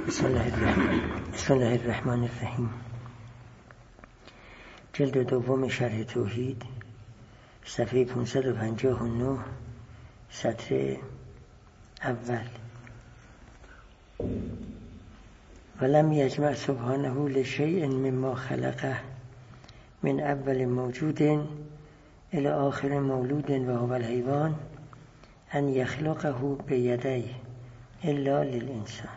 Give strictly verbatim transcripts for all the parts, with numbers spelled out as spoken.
بسم الله الرحمن بسم الله الرحمن الرحیم. جلد دوم شرح توحید، صفحه پانصد و پنجاه و نه، سطر اول. ولم یجمع سبحانه لشیء مما خلقه من اول موجود الى آخر مولود و هو الحیوان ان یخلقه بیدیه الا للانسان.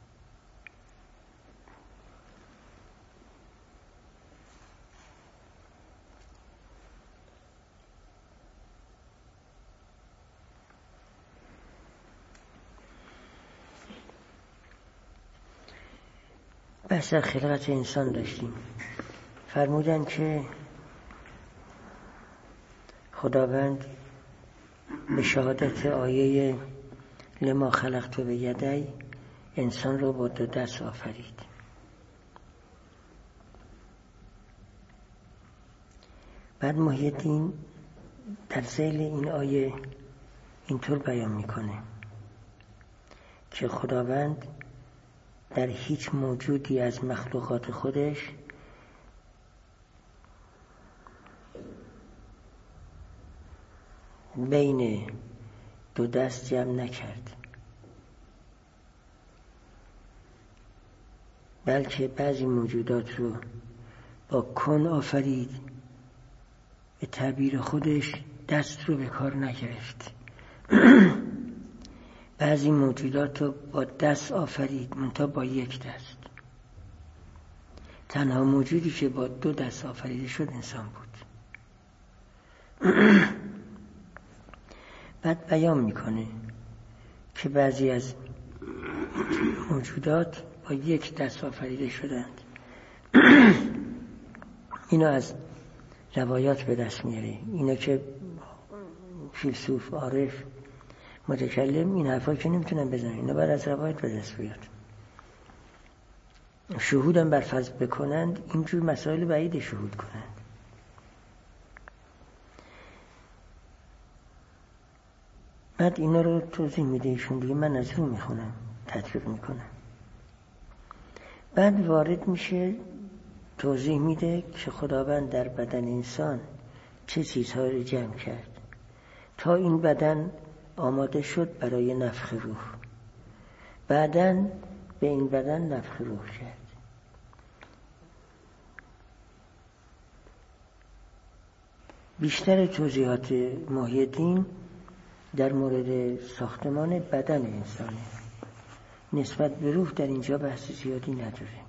بحث خلقت انسان داشتیم. فرمودن که خداوند به شهادت آیه لما خلقت بیدی انسان رو با دو دست آفرید. بعد محی الدین در ذیل این آیه اینطور بیان میکنه که خداوند در هیچ موجودی از مخلوقات خودش بین دو دست جمع نکرد، بلکه بعضی موجودات رو با کن آفرید، به تعبیر خودش دست رو به کار نگرفت. بعضی موجودات رو با دست آفرید، منتها با یک دست. تنها موجودی که با دو دست آفریده شد انسان بود. بعد بیان میکنه که بعضی از موجودات با یک دست آفریده شدند. اینو از روایات به دست میاره. اینو که فیلسوف، عارف، متکلم این حرفا که نمیتونن بزنن، اینا باید از روایت به دست بیاد. شهودم بر فرض بکنند اینجور مسائل بعید شهود کنند. بعد اینا رو توضیح میده ایشون دیگه، من از رو میخونم، تطبیق میکنم. بعد وارد میشه توضیح میده که خداوند در بدن انسان چه چیزهایی رو جمع کرد تا این بدن آماده شد برای نفخ روح. بعداً به این بدن نفخ روح کرد. بیشتر توضیحات محی الدین در مورد ساختمان بدن انسانه. نسبت به روح در اینجا بحث زیادی نداره.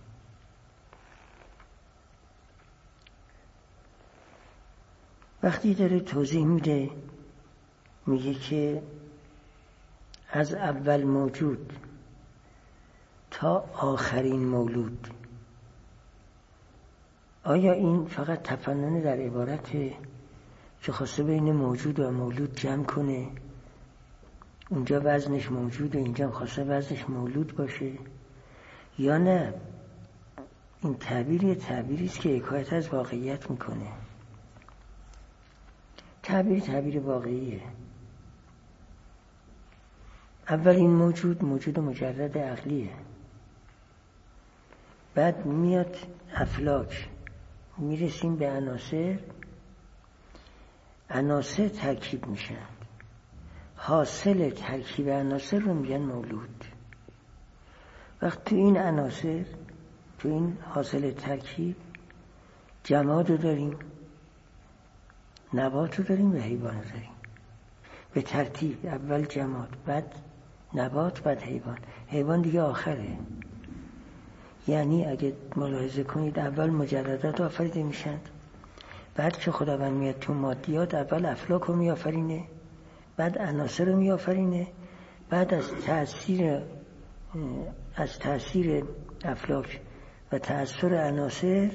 وقتی داره توضیح میده میگه که از اول موجود تا آخرین مولود. آیا این فقط تفنن در عبارته که خواسته بین موجود و مولود جمع کنه؟ اونجا وزنش موجود و اینجا خواسته وزنش مولود باشه؟ یا نه این تعبیر تعبیری است که حکایت از واقعیت میکنه؟ تعبیر تعبیر واقعیه. اولین موجود موجود مجرد عقلیه. بعد میاد افلاک، میرسیم به عناصر. عناصر ترکیب میشن، حاصل ترکیب عناصر رو میگن مولود. وقت تو این عناصر، تو این حاصل ترکیب، جماد رو داریم، نبات رو داریم و حیوان رو داریم. به ترتیب اول جماد، بعد نبات، بعد حیوان. حیوان دیگه آخره. یعنی اگه ملاحظه کنید اول مجردات آفریده میشن، بعد که خداوند میاد تو مادیات اول افلاک رو میآفرینه، بعد عناصر رو میآفرینه، بعد از تأثیر از تأثیر افلاک و تأثیر عناصر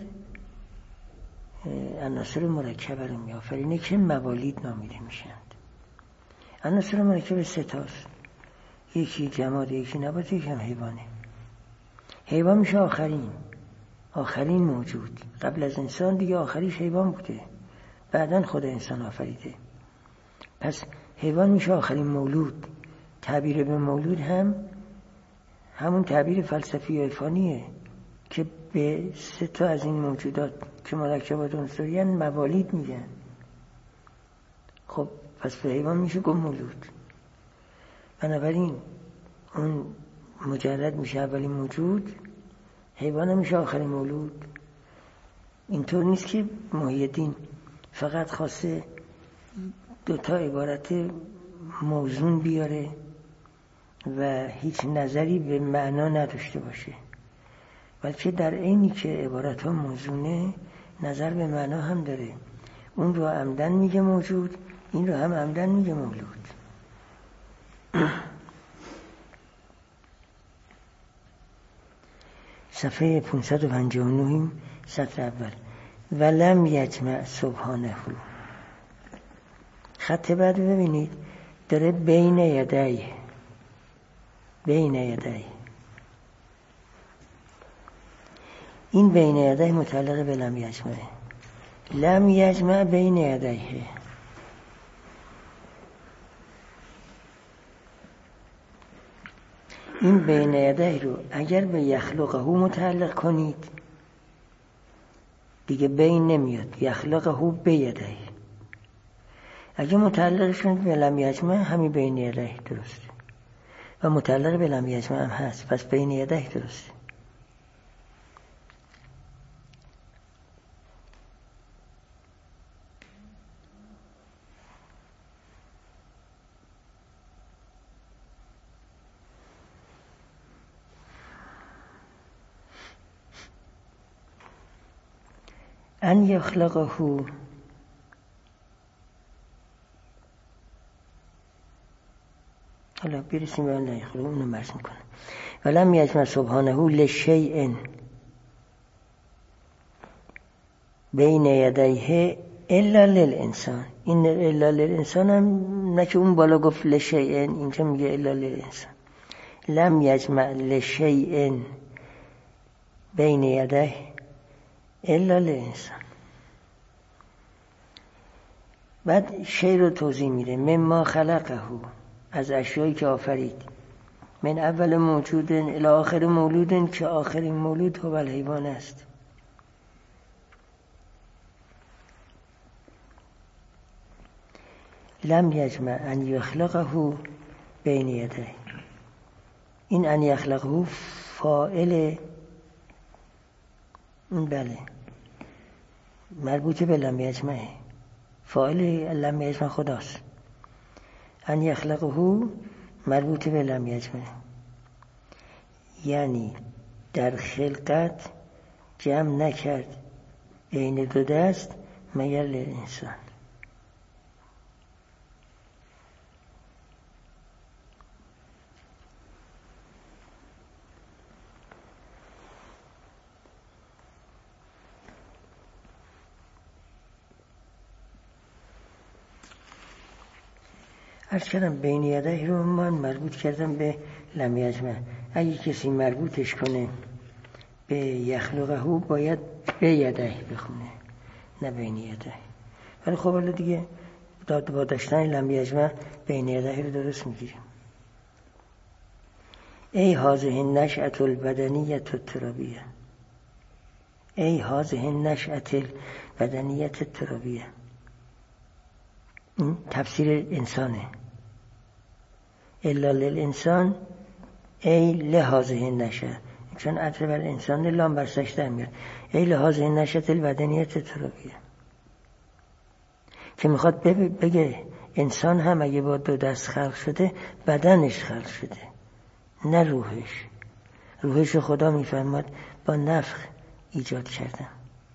عناصر مرکبه رو میآفرینه که موالید نامیده میشند. عناصر مرکب سه تاست، یکی جماد، یکی نبات، یکی هم حیوانه. حیوان میشه آخرین آخرین موجود. قبل از انسان دیگه آخریش حیوان بوده، بعدن خود انسان آفریده. پس حیوان میشه آخرین مولود. تعبیر به مولود هم همون تعبیر فلسفی عرفانیه که به سه تا از این موجودات که مرکبات عنصری هستند موالید میگن. خب پس به حیوان میشه گفت مولود. بنابراین اون مجرد میشه اولین موجود، حیوان میشه آخرین مولود. اینطور نیست که محی الدین فقط خواسته دوتا عبارت موزون بیاره و هیچ نظری به معنا نداشته باشه، بلکه در عینی که عبارت ها موزونه نظر به معنا هم داره. اون رو عمدن میگه موجود، این رو هم عمدن میگه مولود. صفحه پانصد و پنجاه و نه سطر اول. ولم یجمع سبحانه. خط بعد ببینید داره بین یدی بین یدی این بین یدی متعلق به لم یجمع. لم یجمع بین یدیه. این بین یدی رو اگر به یخلقه متعلق کنید دیگه بین نمیاد، یخلقه به یدی. اگه متعلق شد به لم یجمع همین بین یدی درسته و متعلق به لم یجمع هم هست، پس بین یدی درسته. ان یخلقه حالا برسیم به ان یخلقه اونو مرز میکنه. ولم یجمع سبحانه لشیء بین یدیه الا للانسان. این الا للانسان هم نه که اون بالا گفت لشیء، اینجا میگه الا للانسان. لم یجمع لشیء بین یدیه الا للانسان. بعد شی رو توضیح میده. مما خلقه، از اشیایی که آفرید. من اول موجود الی آخر مولود، که آخرین مولود هو الحیوان است. لم یجمع ان یخلقه بین یدیه. این ان یخلقه فاعل این بله مربوط به لم یجمعه. فاعل لم یجمع خداست. ان یخلقه مربوط به لم یجمع، یعنی در خلقت جمع نکرد بین دو دست مگر للانسان. عرض کردم بین یدیه رو من مربوط کردم به لم یجمع. اگه کسی مربوطش کنه به یخلقه باید به یدیه بخونه نه بین یدیه. ولی خب حالا دیگه داد با داشتن لم یجمع بین یدیه رو درست میگیریم. ای هذه نشأة البدنیة الترابیه. ای هذه نشأة البدنیة الترابیه. این تفسیر انسانه. الا للانسان ای لهذه نشأة، چون عطف بر انسان لام بر سجده میاد. ای لهذه نشأة البدنیة الترابیه، که میخواد بگه انسان هم اگه با دو دست خلق شده بدنش خلق شده نه روحش. روحش خدا میفرماد با نفخ ایجاد کردم.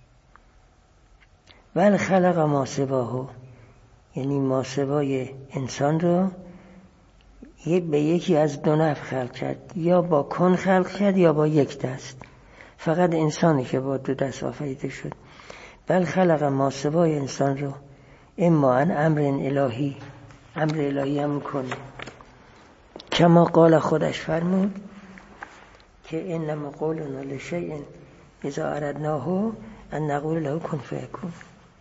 ول خلق ما سواه، یعنی ما سوای انسان رو یه به یکی از دو نفخ خلق کرد، یا با کن خلق کرد یا با یک دست. فقط انسانی که با دو دست آفریده شد. بل خلق ما سوای انسان رو اما ان امر الهی، امر الهی هم کنه، کما قال خودش فرمود که انما قولنا لشیء اذا اردناه ان نقول له کن فیکون.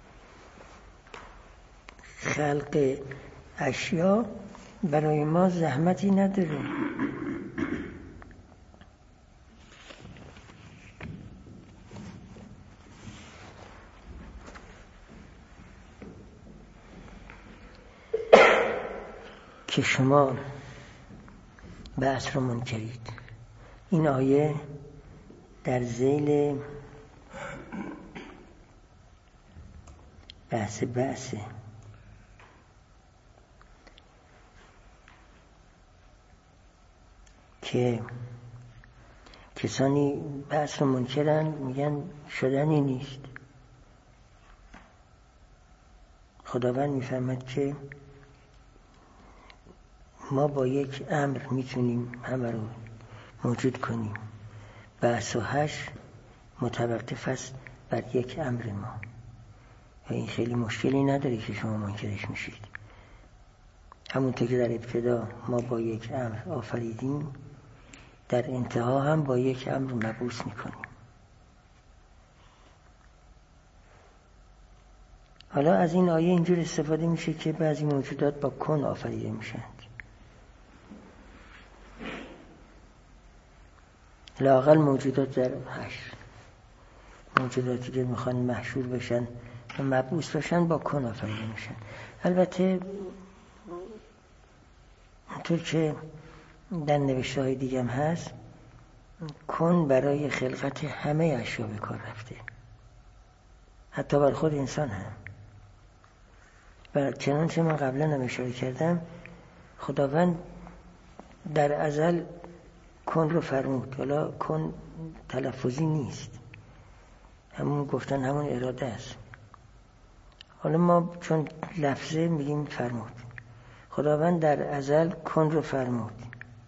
خلق اشیا برای ما زحمتی نداره. که شما بعث رو منکرید. این آیه در ذیل بحث بعثه که کسانی بعث رو منکرن، میگن شدنی نیست. خداوند میفهمد که ما با یک امر میتونیم همه رو موجود کنیم. بعث و حشر متوقف است بر یک امر ما و این خیلی مشکلی نداره که شما منکرش میشید. همونطور که در ابتدا ما با یک امر آفریدیم، در انتها هم با یک امر مبعوث میکنیم. حالا از این آیه اینجور استفاده میشه که بعضی موجودات با کن آفریده میشند. لااقل موجودات در حشر، موجوداتی که میخوان محشور بشن و مبعوث بشن با کن آفریده میشن. البته اونطور که در نوشته های دیگه هم هست، کن برای خلقت همه اشیا به کار رفته، حتی بر خود انسان هم. و چنانچه من قبلا هم اشاره کردم، خداوند در ازل کن رو فرمود. حالا کن تلفظی نیست، همون گفتن همون اراده است. حالا ما چون لفظه میگیم فرمود. خداوند در ازل کن رو فرمود.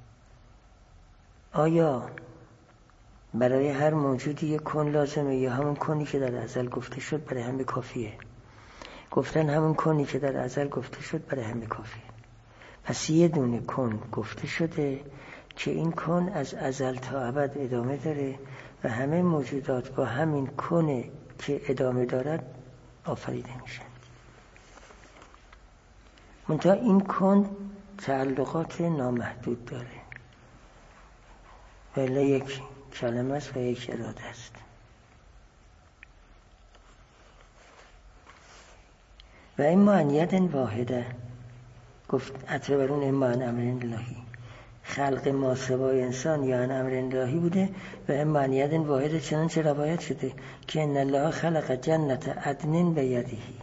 آیا برای هر موجودی یک کن لازمه یا همون کنی که در ازل گفته شد برای همه کافیه؟ گفتن همون کنی که در ازل گفته شد برای همه کافیه. پس یه دونه کن گفته شده که این کن از ازل تا ابد ادامه داره و همه موجودات با همین کن که ادامه دارد آفریده میشن. منتها این کن تعلقات نامحدود داره، ولی یک کلمه است و یک اراده است. و این معنیت واحده، گفت عطر برون اما عن امر الهی، خلق ما سوای انسان یا عن امر الهی بوده. و این معنیت واحده چنانچه روایت شده که ان الله خلق جنت عدن بیدیه.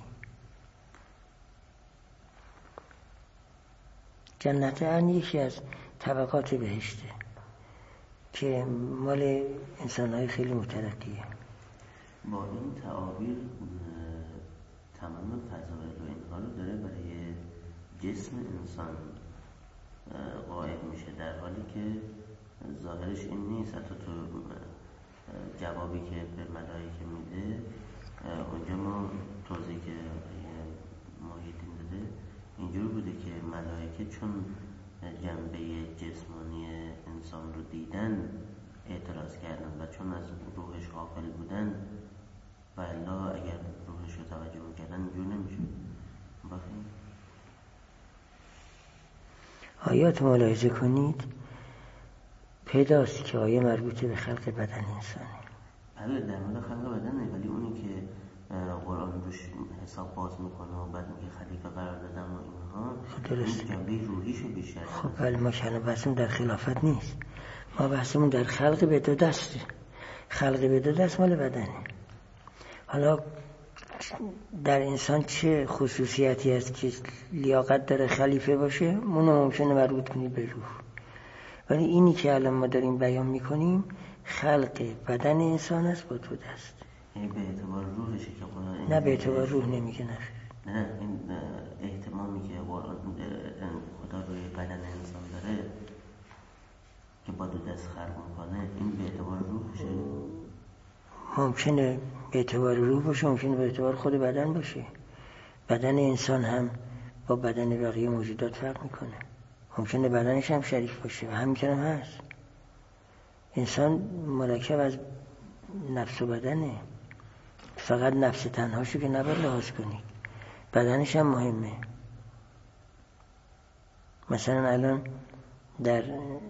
جنت عدن یکی از طبقات بهشته که مال انسان‌های خیلی مترقیه. با این تعابیر تمام فضایل و اینها رو داره برای جسم انسان قائل میشه، در حالی که ظاهرش این نیست. حتی تو جوابی که به ملائکه میده اونجا ما توضیح که محیدین داده اینجور بوده که ملائکه چون جنبه جسمانی انسان رو دیدن اعتراض کردن و چون از روحش غافل بودن و الا اگر روحش رو توجه میکردن اینجور نمیشه. بخیر آیات ملاحظه کنید، پیداست که آیه مربوطه به خلق بدن انسانه. بله در مورد خلق بدنه، ولی اونی که قرآن روش حساب باز میکنه و بعد میگه خلیفه قرار دادن و اینها، خب درسته، جنبه روحیشو بیشتر. خب بله، ما که بحثمون در خلافت نیست، ما بحثمون در خلق به دو دسته. خلق به دو دست مال بدنه. حالا در انسان چه خصوصیتی هست که لیاقت داره خلیفه باشه؟ اونو ممکنه مربوط کنید به روح، ولی اینی که الان ما داریم بیان میکنیم خلق بدن انسان است با دو دست. یعنی به اعتبار روحشه که قرآن نه به اعتبار روح نمیگه. نه نه این احتمامی که قرآن خدا روی بدن انسان داره که با دو دست خلق میکنه، این به اعتبار روحشه. ممکنه به اعتبار روح باشه، ممکنه به اعتبار خود بدن باشه. بدن انسان هم با بدن بقیه موجودات فرق میکنه. ممکنه بدنش هم شریک باشه و همین هم هست. انسان مرکب از نفس و بدنه، فقط نفس تنهاشو که نباید لحاظ کنید، بدنش هم مهمه. مثلا الان در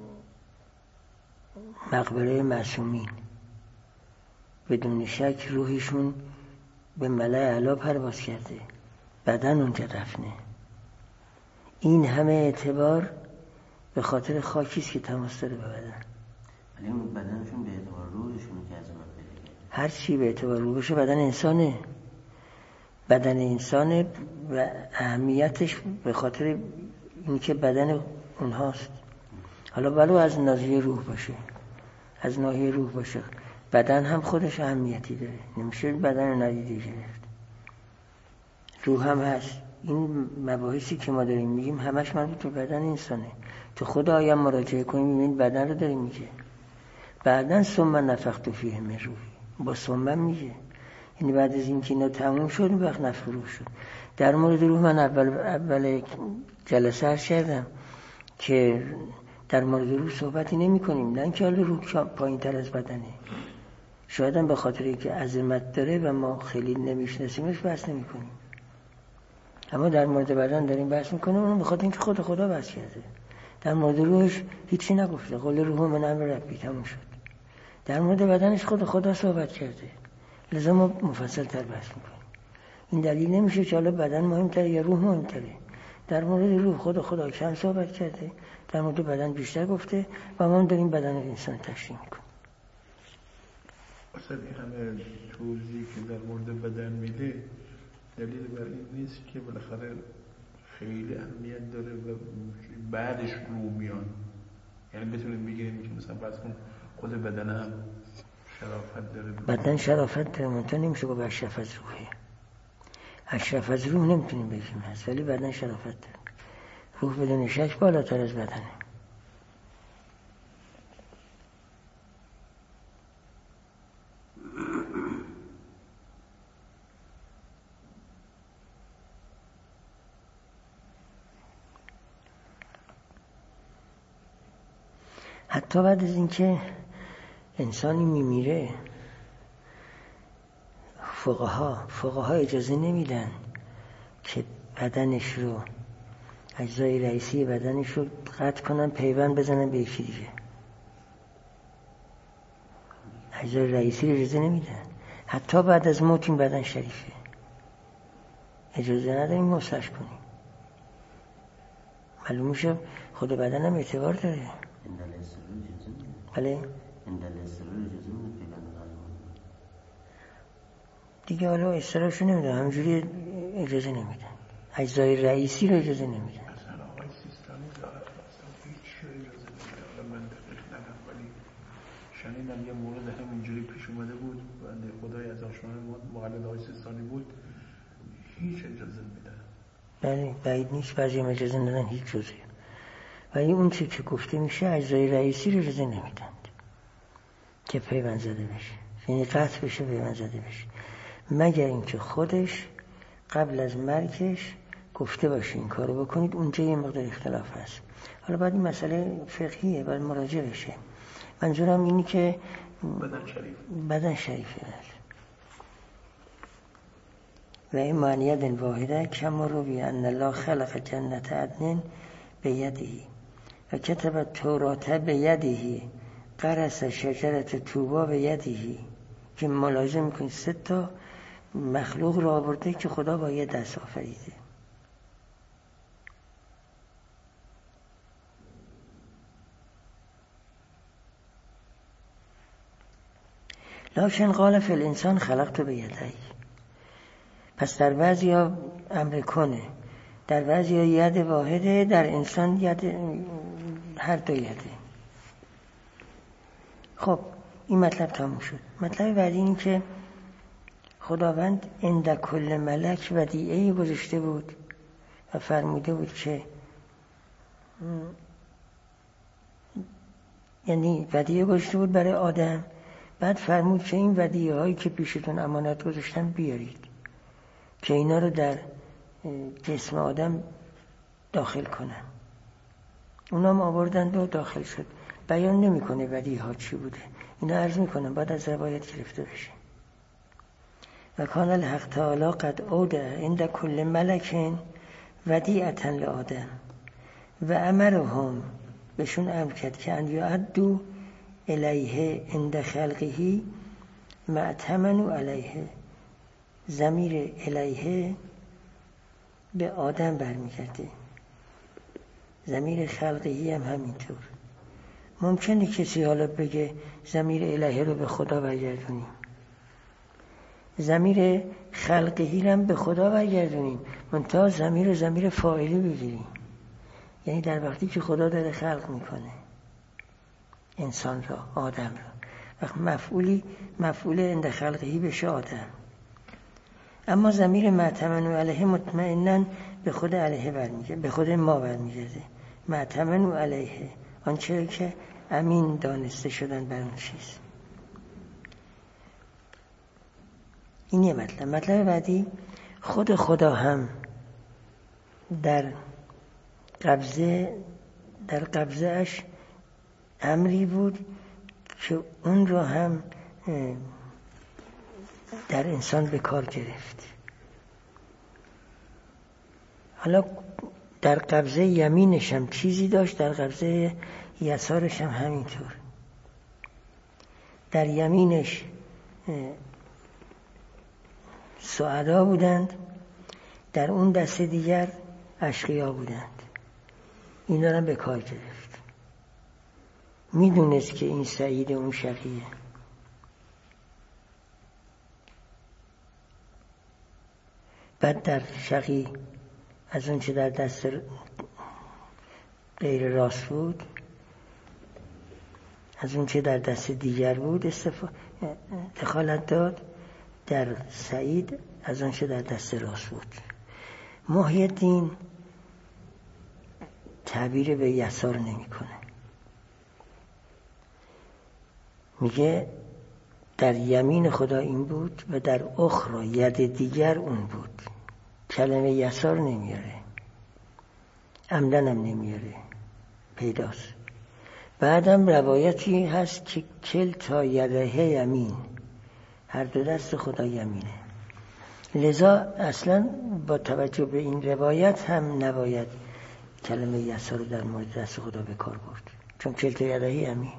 مقبره معصومین بدون شک روحشون به ملأ اعلی پرواز کرده، بدن اونجا دفنه. این همه اعتبار به خاطر خاکیست که تماس داره به بدن. ولی اون بدنشون به اعتبار روحشون که عظمت پیدا کرده. هر چی به اعتبار روح باشه بدن انسانه. بدن انسانه و اهمیتش به خاطر اینکه بدن اونهاست. حالا ولو از ناحیه روح باشه، از ناحیه روح باشه، بدن هم خودش اهمیتی داره، نمیشه بدن رو ندیده گرفت. روح هم هست. این مباحثی که ما داریم میگیم همش مربوط به بدن انسانه. تو خود آیه مراجعه کنیم میبینید بدن رو داریم میگه. بعدن ثم نفخت فیه من روحی، با ثم میگه، یعنی بعد از اینکه اینا تموم شد اون وقت نفخ روح شد. در مورد روح من اول اول جلسه عرض کردم که در مورد روح صحبتی نمی کنیم، نه اینکه حالا روح پایین تر از بدنه، شاید هم به خاطر اینکه عظمت داره و ما خیلی نمیشناسیمش بحث نمی کنیم، اما در مورد بدن داریم بحث میکنیم، اون به خاطر اینکه خود خدا بحث کرده. در مورد روحش هیچی نگفته، قول روح من امر ربی، تموم شد. در مورد بدنش خود خدا صحبت کرده، لذا ما مفصل تر بحث میکنیم. این دلیل نمیشه که حالا بدن مهمتره یا روح مهمتره. در مورد روح خود خدا کم صحبت کرده، در مورد بدن بیشتر گفته و ما هم داریم بدن انسان تشریح میکنیم. اصلا این همه توضیحی که در مورد بدن میده دلیل بر این نیست که بالاخره خیلی اهمیت داره و بعدش رو میان. یعنی بتونیم بگیم که مثلا فرض کن خود بدن هم شرافت داره. بدن شرافت داره، منطقه نمیشه گفت اشرف از روحه. اشرف از روح نمیتونیم بگیم هست، ولی بدن شرافت داره. روح بدون شک بالاتر از بدنه. حتی بعد از اینکه انسانی میمیره، فقها فقها اجازه نمیدن که بدنش رو، اجزای رئیسی بدنش رو قطع کنن، پیوند بزنن به یکی دیگه. اجزای رئیسی رو اجازه نمیدن. حتی بعد از موت این بدن شریفه، اجازه نداریم مسخ کنیم. معلوم میشه خود بدن هم اعتبار داره. بله دیگه حالا استراشو نمیدن، همینجوری اجازه نمیدن. اجزای رئیسی رو اجازه نمیدن. مثلا آقای سیستانی داره هیچ اجازه نمیدن. من دقیق ندارم ولی شنیدم یه مورد همینجوری پیش اومده بود، بنده خدای از آشنای مقلد آقای سیستانی بود، هیچ اجازه میدن. بله بعید نیست بعضی هم اجازه ندن هیچ جزی، ولی اون چی که گفته میشه اجزای رئیسی رو اجازه نمیدند که پیوند زده بشه، یعنی قطع بشه پیوند زده بشه، مگر اینکه خودش قبل از مرگش گفته باشه این کارو بکنید. اونجا یه مقدار اختلاف هست. حالا بعد این مسئله فقهیه، باید مراجعه بشه. منظورم اینی که بدن شریف بدن شریفه هست. و این معنیت واحده کما روی ان الله خلق جنت عدن بیدهی و کتب تورات بیدهی قرص شجرت توبا بیدهی، که ملاحظه میکنید سه تا مخلوق را آورده که خدا با یه دست آفریده. لکن قال فی الانسان خلقت بیدهی. پس در بعضی ها امر کنه، در بعضی ها ید واحده، در انسان ید هر دو یده. خب این مطلب تموم شد. مطلب بعدی این که خداوند عند کل ملک ودیعه‌ای گذاشته بود و فرموده بود که یعنی ودیعه گذاشته بود برای آدم، بعد فرمود که این ودیعه هایی که پیشتون امانت گذاشتن بیارید که اینا رو در جسم آدم داخل کنن. اونام آوردند و داخل شد. بیان نمیکنه ودیعه ها چی بوده، اینا عرض میکنم بعد از روایت گرفته بشه. و کان الحق تعالی قد اوده عند کل ملک ودیعة لآدم و امرهم، بهشون امر کرد که ان یعدوا الیه عند خلقه ما ائتمنوا علیه. ضمیر الیه به آدم برمیگرده ضمیر خلقی هم همینطور. ممکنه کسی حالا بگه ضمیر الهی رو به خدا برگردونیم، ضمیر خلقی هم به خدا برگردونیم، منتها ضمیر رو ضمیر فاعلی بگیریم. یعنی در وقتی که خدا داره خلق میکنه انسان را، آدم را، وقت مفعولی مفعول عند خلقهی بشه آدم. اما ضمیر معتمن علیه مطمئناً به خود علیه برمیگرده، به خود ما برمیگرده. معتمن علیه، آنچه که امین دانسته شدن بر اون چیز. این یه مطلب. مطلب بعدی، خود خدا هم در قبضه در قبضه اش امری بود که اون رو هم در انسان به کار گرفت. حالا در قبضه یمینش هم چیزی داشت، در قبضه یسارش هم همینطور. در یمینش سعدا بودند، در اون دست دیگر اشقیا بودند. اینا رو به کار گرفت. میدونست که این سعید اون شقیه. بعد در شقی از اون چه در دست غیر راست بود، از اون چه در دست دیگر بود استفاده دخالت داد. در سعید از اون چه در دست راست بود. محی الدین تعبیر به یسار نمی کنه، میگه در یمین خدا این بود و در اخرى ید دیگر اون بود. کلمه یسار نمیاره، عمدن هم نمیاره، پیداست. بعدم روایتی هست که کل تا یده یمین، هر دو دست خدا یمینه. لذا اصلا با توجه به این روایت هم نباید کلمه یسار رو در مورد دست خدا به کار برد، چون کل تا یده یمین.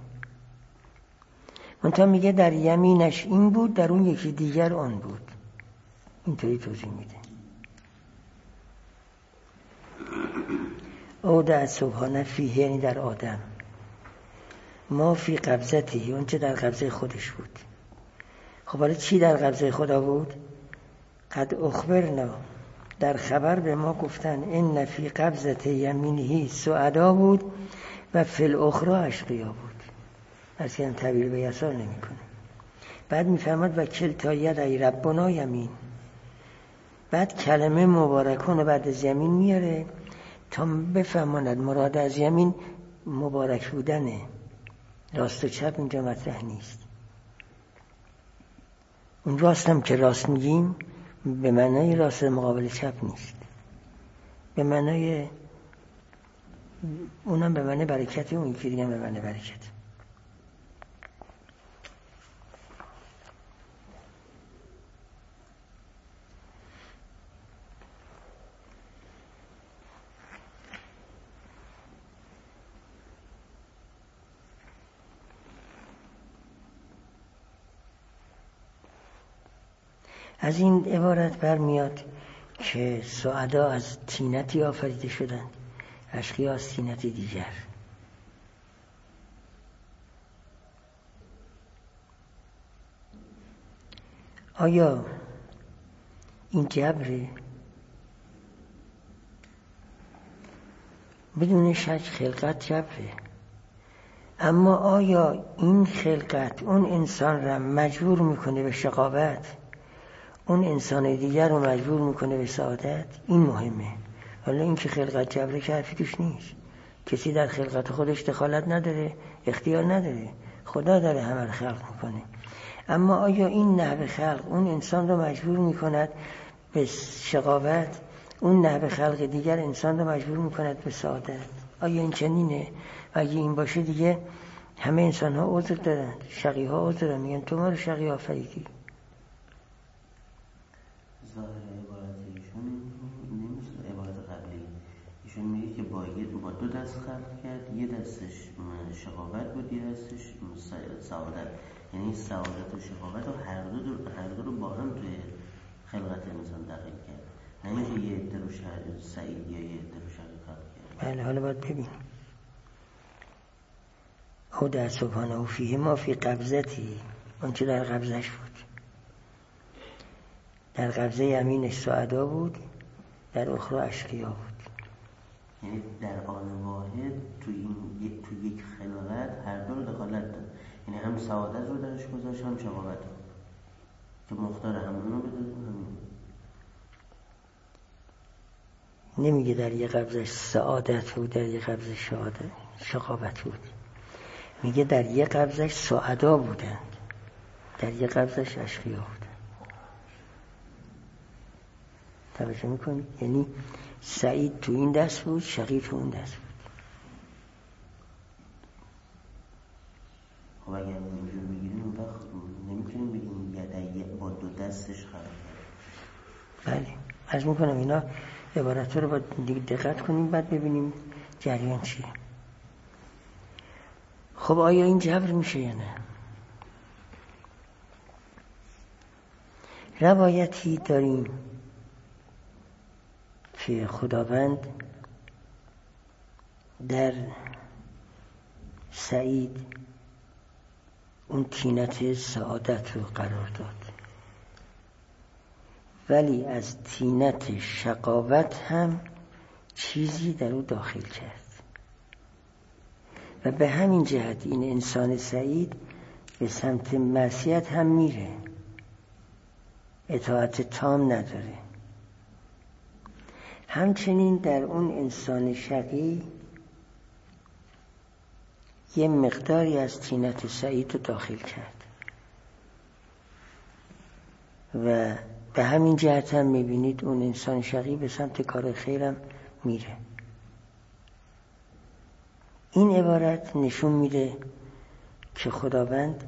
منتها میگه در یمینش این بود، در اون یکی دیگر آن بود. اینطوری توضیح میده. اوده سبحانه فیه، یعنی در آدم. ما فی قبضته، اون چه در قبضه خودش بود. خب حالا چی در قبضه خدا بود؟ قد اخبرنا، در خبر به ما گفتن ان فی قبضته یمینه سعدا بود و فی الاخری اشقیا بود. از این تعبیر به یسار نمی کنه. بعد میفهمد و کلتا یدی ربنا یمین. بعد کلمه مبارکون بعد از یمین میاره تا بفهماند مراد از یمین مبارک بودنه، راست و چپ اینجا مطرح نیست. اون راست هم که راست میگیم به معنای راست مقابل چپ نیست، به معنای اونم به معنی برکت، اون یکی دیگه به معنی برکت. از این عبارت برمیاد که سعدا از طینتی آفریده شدند، اشقیا از طینتی دیگر. آیا این جبره؟ بدون شک خلقت جبره. اما آیا این خلقت اون انسان را مجبور میکنه به شقاوت، اون انسان دیگر رو مجبور میکنه به سعادت؟ این مهمه. حالا این که خلقت جبره که حرفی توش نیست. کسی در خلقت خودش دخالت نداره، اختیار نداره، خدا داره همه رو خلق میکنه. اما آیا این نحوه خلق اون انسان رو مجبور میکند به شقاوت، اون نحوه خلق دیگر انسان رو مجبور میکند به سعادت؟ آیا این چنینه؟ اگه این باشه دیگه همه انسان ها عذر دارن، شقی ها عذر دارن، میگن تو ما رو شقی آفریدی. ظاهر عبارت ایشون نمیشه عبارت قبلی. ایشون میگه که با, با دو دست خلق کرد، یه دستش شقاوت بود، یه دستش سعادت. یعنی سعادت و شقاوت و هر دو, دو هر دو رو با هم توی خلقت انسان دقیق کرد. نه اینکه یه عده رو سعید یا یه عده رو شقی خلق کرد. بله حالا باید ببینیم. او در سبحانه و فیه ما فی قبضتی، اون چه در قبضش بود. در قبضه یمینش سعدا بود، در اخرى اشقیا بود. یعنی در آن واحد تو این تو یک خلقت هر دو رو دخالت داد، یعنی هم سعادت رو درش گذاشت هم شقاوت رو که مختار هم اونو بده همین. نمیگه در یک قبضش سعادت بود در یک قبضش شهادت شقاوت بود، میگه در یک قبضش سعدا بودند در یک قبضش اشقیا بودند. توجه میکنید؟ یعنی سعید تو این دست بود، شقی تو اون دست بود. خب اگر اینجور بگیریم اون وقت نمیتونیم بگیم یدیه با دو دستش خلق کرد. بله عرض میکنم اینا عبارت رو باید دقت کنیم بعد ببینیم جریان چیه. خب آیا این جبر میشه یا نه؟ روایتی داریم که خداوند در سعید اون طینت سعادت رو قرار داد، ولی از طینت شقاوت هم چیزی در او داخل کرد و به همین جهت این انسان سعید به سمت معصیت هم میره، اطاعت تام نداره. همچنین در اون انسان شقی یه مقداری از طینت سعید رو داخل کرد و به همین جهت هم میبینید اون انسان شقی به سمت کار خیرم میره. این عبارت نشون میده که خداوند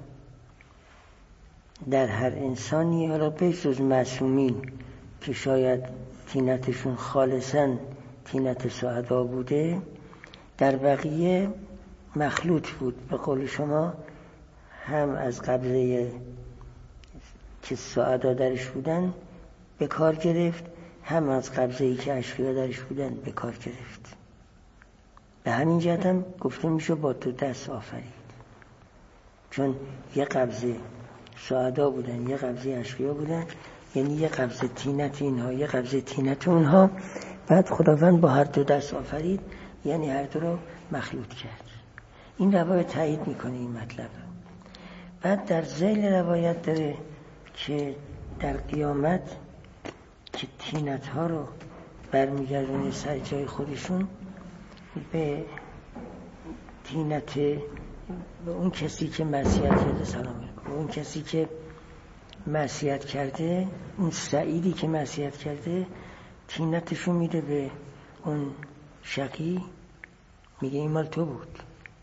در هر انسانی، حالا به جز معصومین که شاید طینتشون خالصاً طینت سعدا بوده، در بقیه مخلوط بود. به قول شما هم از قبضه که سعدا درش بودن به کار گرفت، هم از قبضه‌ای که اشقیا درش بودن به کار گرفت. به همین جهت هم گفته میشه با دو دست آفرید، چون یه قبضه سعدا بودن یه قبضه اشقیا بودن، یعنی یه قبضه طینت اینها یه قبضه طینت اونها، بعد خداوند با هر دو دست آفرید، یعنی هر دو رو مخلوط کرد. این روایت تایید میکنه این مطلب. بعد در ذیل روایت داره که در قیامت که طینت ها رو برمیگردونه سر جای خودشون، به طینت به اون کسی که معصیت کرده سلام علیکم به اون کسی که معصیت کرده، اون سعیدی که معصیت کرده طینتشو میده به اون شقی، میگه این مال تو بود،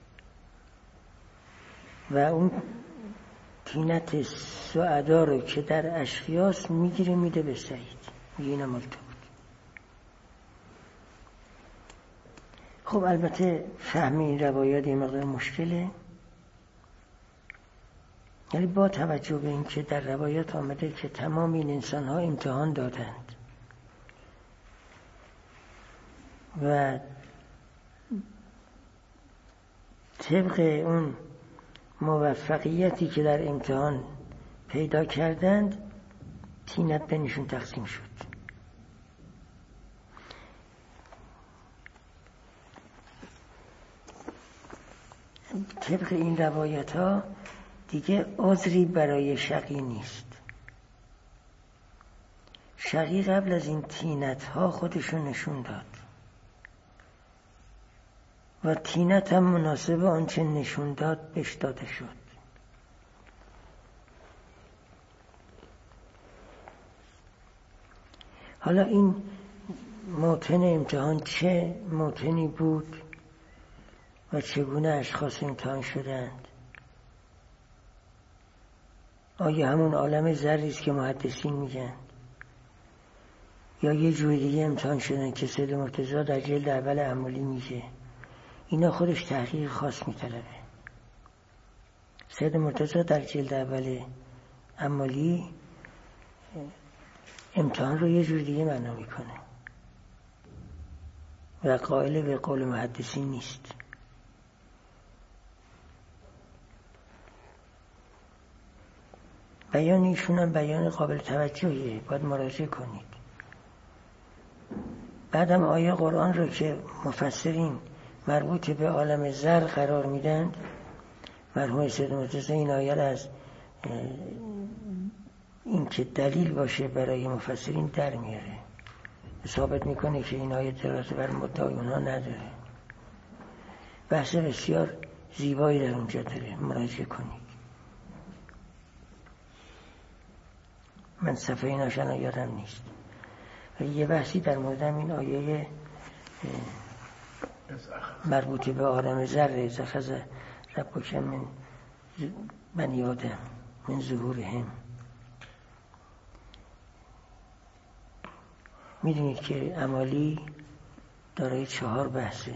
و اون طینت سعدا رو که در اشقیاست میگیره میده به سعید، میگه این مال تو بود. خب البته فهم این روایات این مقدار مشکله، یعنی با توجه به این که در روایات آمده که تمام این انسان ها امتحان دادند و طبق اون موفقیتی که در امتحان پیدا کردند طینت بینشون تقسیم شد. طبق این روایت ها دیگه عذری برای شقی نیست. شقی قبل از این طینت ها خودشون نشون داد و طینت هم مناسب آنچه نشون داد بهش داده شد. حالا این موطن امتحان چه موطنی بود و چگونه اشخاص امتحان شدند؟ آیا همون عالم ذری است که محدثین میگن، یا یه جوری دیگه امتحان شدن که سید مرتضی در جلد اول اعمالی میگه؟ اینا خودش تحقیق خاص میطلبه. سید مرتضی در جلد اول اعمالی امتحان رو یه جور دیگه معنا میکنه و قائل به قول محدثین نیست. بیان ایشون هم بیان قابل توجهیه، باید مراجعه کنید. بعدم آیه قرآن رو که مفسرین مربوط به عالم زر قرار میدن، مرحوم سید مرتضی این آیه رو از این که دلیل باشه برای مفسرین در میاره، ثابت میکنه که این آیه دلالت بر مدعای اونها نداره. بحث بسیار زیبایی در اونجا داره، مراجعه کنید. من صفحه ناشنا یادم نیست. یه بحثی در مورد این آیه مربوط به عالم ذره، زخز ربک من بنی آدم من ظهورهم. میدونید که امالی دارای چهار بحثه.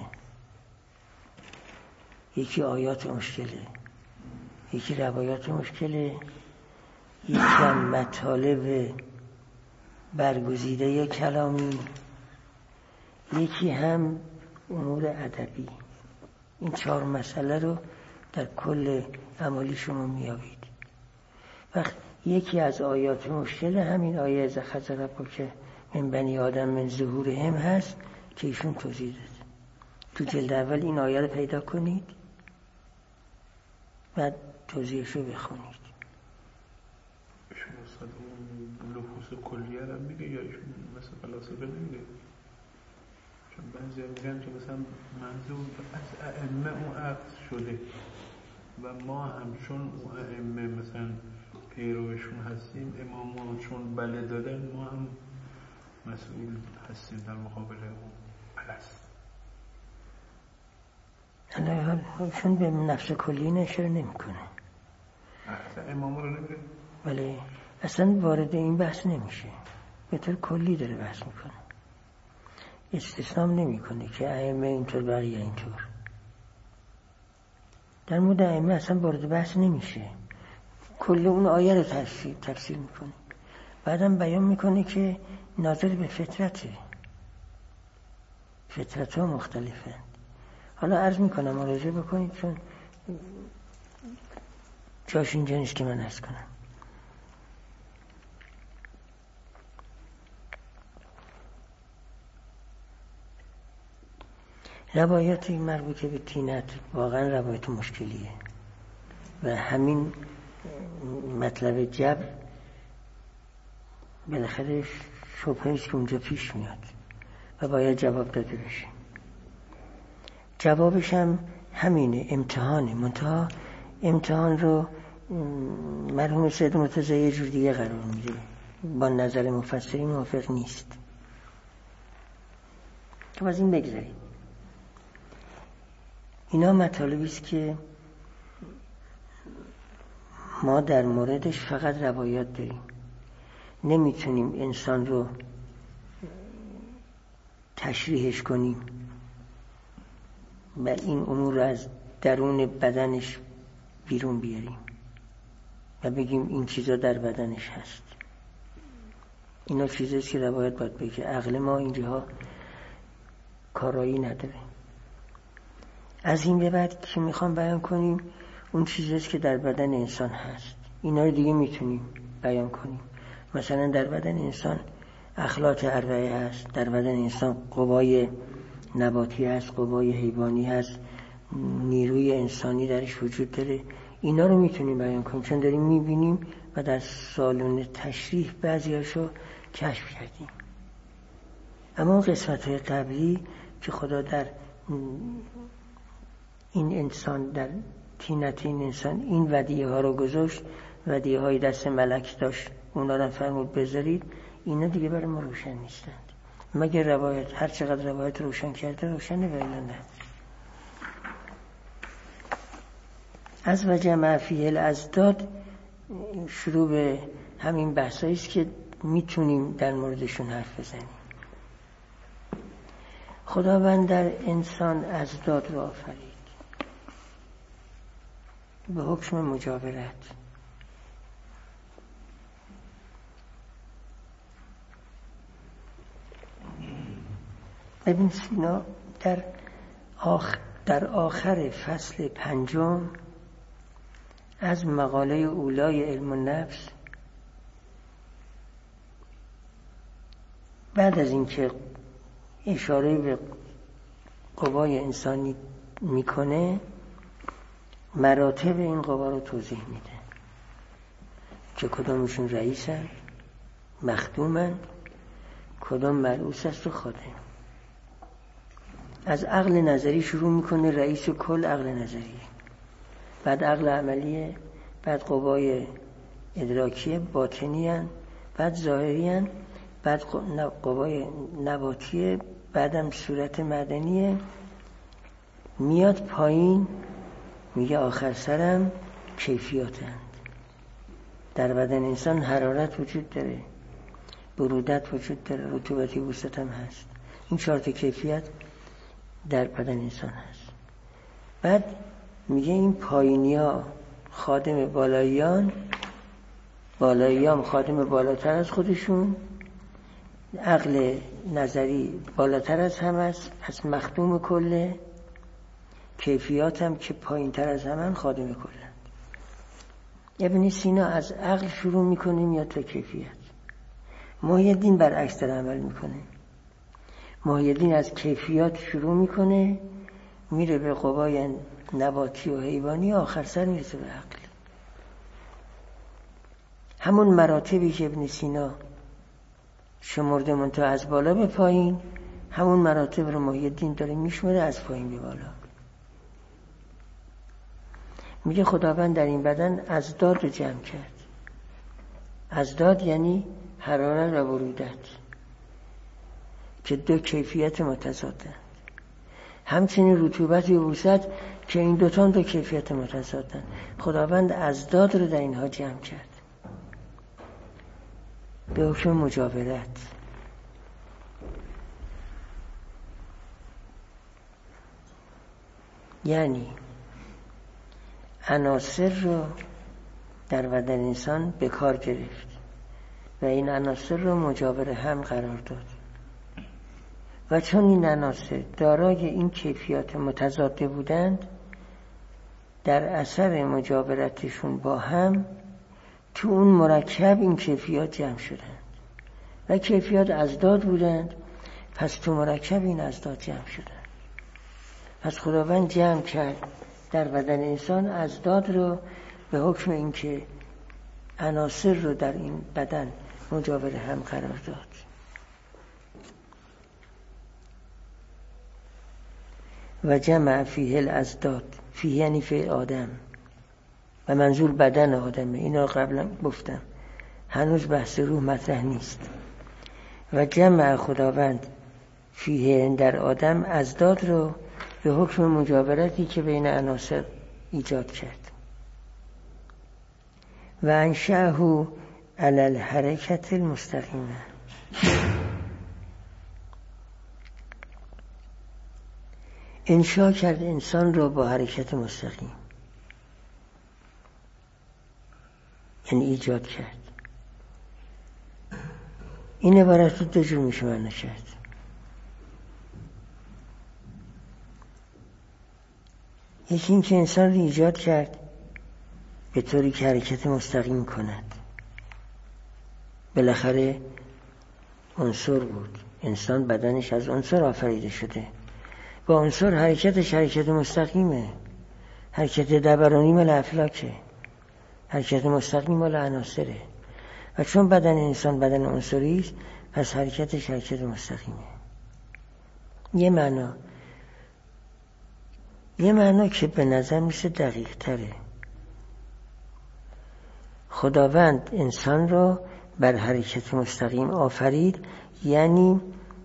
یکی آیات مشکله، یکی روایات مشکله، یکی هم مطالب برگزیده کلامی، یکی هم امور ادبی. این چهار مسئله رو در کل امالی شما میابید. وقت یکی از آیات مشکل همین آیه اذ اخذ ربک من بنی آدم من ظهورهم هست که ایشون توضیح داد. تو جلد اول این آیه رو پیدا کنید، بعد توضیحش رو بخونید. ایشون اصلا اون لفظ کلیه رو میگه یا ایشون مثل فلاسفه نمیگه؟ چون بعضی میگن که مثلا منظور از ائمه اون عقد شده و ما همچون اون ائمه مثلا پیروشون هستیم، امامان چون بله دادن ما هم مسئول هستیم در مقابل اون پلست. چون به نفس کلی نشر نمی کنه، اصلا امام رو نمیگه، ولی اصلا وارد این بحث نمیشه، به طور کلی داره بحث میکنه، استثنام نمی کنه که ائمه اینطور بقیه اینطور. در مورد ائمه اصلا وارد بحث نمیشه، کل اون آیه رو تفسیر تفسیر میکنه. بعدم بیان میکنه که ناظر به فطرته، فطرت ها مختلفه. حالا عرض میکنم مراجعه بکنید چون جاش اینجا نیست که من عرض کنم. روایات مربوطه به طینت واقعا روایت مشکلیه و همین مطلب جبر بالاخره شبههش که اونجا پیش میاد و باید جواب داده بشه. جوابش هم همینه، امتحانه. منتها امتحان رو مرحوم سید مرتضی یه جور دیگه قرار میده، با نظر مفسرین موافق نیست. تو از این بگذارید. اینا مطالبی است که ما در موردش فقط روایات داریم، نمیتونیم انسان رو تشریحش کنیم و این امور رو از درون بدنش بیرون بیاریم و بگیم این چیزا در بدنش هست. اینا چیزاست که روایت باید بگه، عقل ما اینجاها کارایی نداره. از این به بعد که میخوام بیان کنیم اون چیزاست که در بدن انسان هست، اینا رو دیگه میتونیم بیان کنیم. مثلا در بدن انسان اخلاط اربعه هست، در بدن انسان قوای نباتی هست، قوای حیوانی هست، نیروی انسانی درش وجود داره. اینا رو میتونیم بیان کنیم چون داریم میبینیم و در سالن تشریح بعضیاشو کشف کردیم. اما قسمت‌های قبلی که خدا در این انسان، در طینت این انسان این ودیعه ها رو گذاشت، ودیعه های دست ملک داشت، اونا رو فرمود بذارید، اینا دیگه برای ما روشن نیستند مگر روایت. هر چقدر روایت روشن کرده روشنه و اینا نه. از وجه معفیه الازداد شروع به همین بحثایی است که میتونیم در موردشون حرف بزنیم. خداوند در انسان ازداد رو آفرید به حکم مجاورت. ببین سینا در آخر در آخر فصل پنجم از مقاله اولای علم النفس، بعد از اینکه اشاره به قوای انسانی میکنه، مراتب این قوا رو توضیح میده که کدامشون رئیسن، مخدومن، کدام مرئوس است و خادم. از عقل نظری شروع میکنه، رئیس کل عقل نظری، بعد عقل عملیه، بعد قوای ادراکیه باطنی هن، بعد ظاهری هن، بعد قوای نباتیه، بعدم صورت مدنیه، میاد پایین میگه آخر سرم کیفیات هند. در بدن انسان حرارت وجود داره، برودت وجود داره، رطوبتی وسط هم هست. این چهار تا کیفیت در بدن انسان هست. بعد میگه این پایینی ها خادم بالاییان، بالاییان خادم بالاتر از خودشون، عقل نظری بالاتر از هم است، پس مخدوم کله، کیفیات هم که پایین تر از همن خادم کله. ابن سینا از عقل شروع میکنه میاد تا کیفیت. محی الدین برعکس در عمل میکنه. محی الدین از کیفیات شروع میکنه میره به قوای نباتی و حیوانی، آخر سر میرسه به عقل. همون مراتبی که ابن سینا شمرده منتها از بالا به پایین، همون مراتب رو محی الدین داره میشمره از پایین به بالا. میگه خداوند در این بدن ازداد رو جمع کرد. ازداد یعنی حرارت و برودت که دو کیفیت متضادند، همچنین رطوبت و وسعت که این دوتا دو کیفیت متضادند. خداوند ازداد رو در اینها جمع کرد به حکم مجاورت. یعنی عناصر رو در بدن انسان به کار گرفت و این عناصر رو مجاور هم قرار داد و چون این عناصر دارای این کیفیات متضاد بودند، در اثر مجاورتشون با هم تو اون مرکب این کیفیات جمع شدند و کیفیات ازداد بودند، پس تو مرکب این ازداد جمع شدند. پس خداوند جمع کرد در بدن انسان ازداد رو به حکم اینکه عناصر رو در این بدن مجاور هم قرار داد. و جمع فیه الازداد، فیه یعنی فی آدم و منظور بدن آدمه. اینا قبلا گفتم، هنوز بحث روح مطرح نیست. و جمع خداوند فیه در آدم ازداد رو به حکم مجاورتی که بین عناصر ایجاد کرد. و انشأه علی الحرکت المستقیمه، انشاء کرد انسان رو با حرکت مستقیم، یعنی ایجاد کرد. این عبارت رو دو جور میشه معنی کرد. یکی این که انسان رو ایجاد کرد به طوری که حرکت مستقیم کند. بالاخره عنصر بود، انسان بدنش از عنصر آفریده شده، با عنصر حرکتش حرکت مستقیمه. حرکت دبرانی مال افلاکه، حرکت مستقیم مال عناصره. و چون بدن انسان بدن عنصری است، پس حرکتش حرکت مستقیمه. یه معنا یه معنا که به نظر میشه دقیق تره. خداوند انسان را بر حرکت مستقیم آفرید، یعنی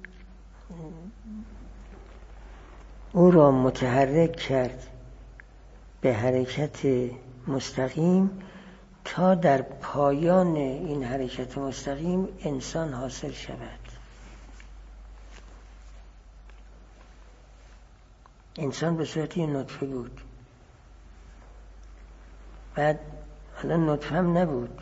او را متحرک کرد به حرکت مستقیم تا در پایان این حرکت مستقیم انسان حاصل شود. انسان به صورت یه نطفه بود، بعد حالا نطفه هم نبود،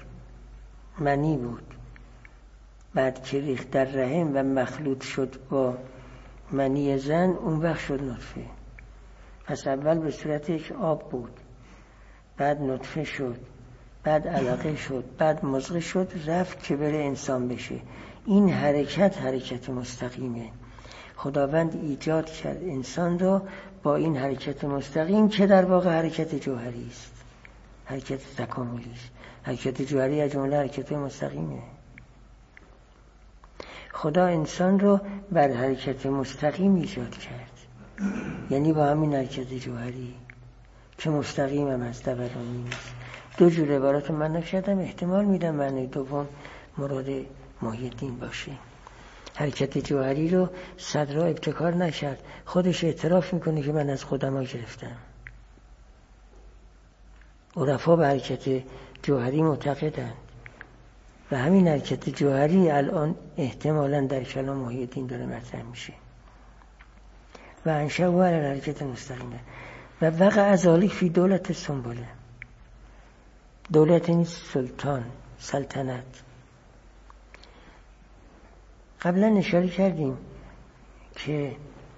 منی بود. بعد که ریخت در رحم و مخلوط شد با منی زن اون وقت شد نطفه. پس اول به صورت یک آب بود، بعد نطفه شد، بعد علقه شد، بعد مضغه شد، رفت که بره انسان بشه. این حرکت حرکت مستقیمه. خداوند ایجاد کرد انسان رو با این حرکت مستقیم که در واقع حرکت جوهری است، حرکت تکاملی است. حرکت جوهری از جمله حرکت مستقیمه. خدا انسان رو بر حرکت مستقیم ایجاد کرد، یعنی با همین حرکت جوهری که مستقیم هم از دورانی نیست. دو جور عبارات من نکردم، احتمال میدم معنی دوم مراد محی الدین باشه. حرکت جوهری رو صدرا ابتکار نشد، خودش اعتراف میکنه که من از خودم ها گرفتم. عرفا به حرکت جوهری معتقدند و همین حرکت جوهری الان احتمالاً در کلام محی الدین داره مطرح میشه. و انشأ علی الحرکت مستقیمه و وقع ذلک فی دولت سنبله. دولت نیست، سلطان، سلطنت. قبلا اشاره کردیم که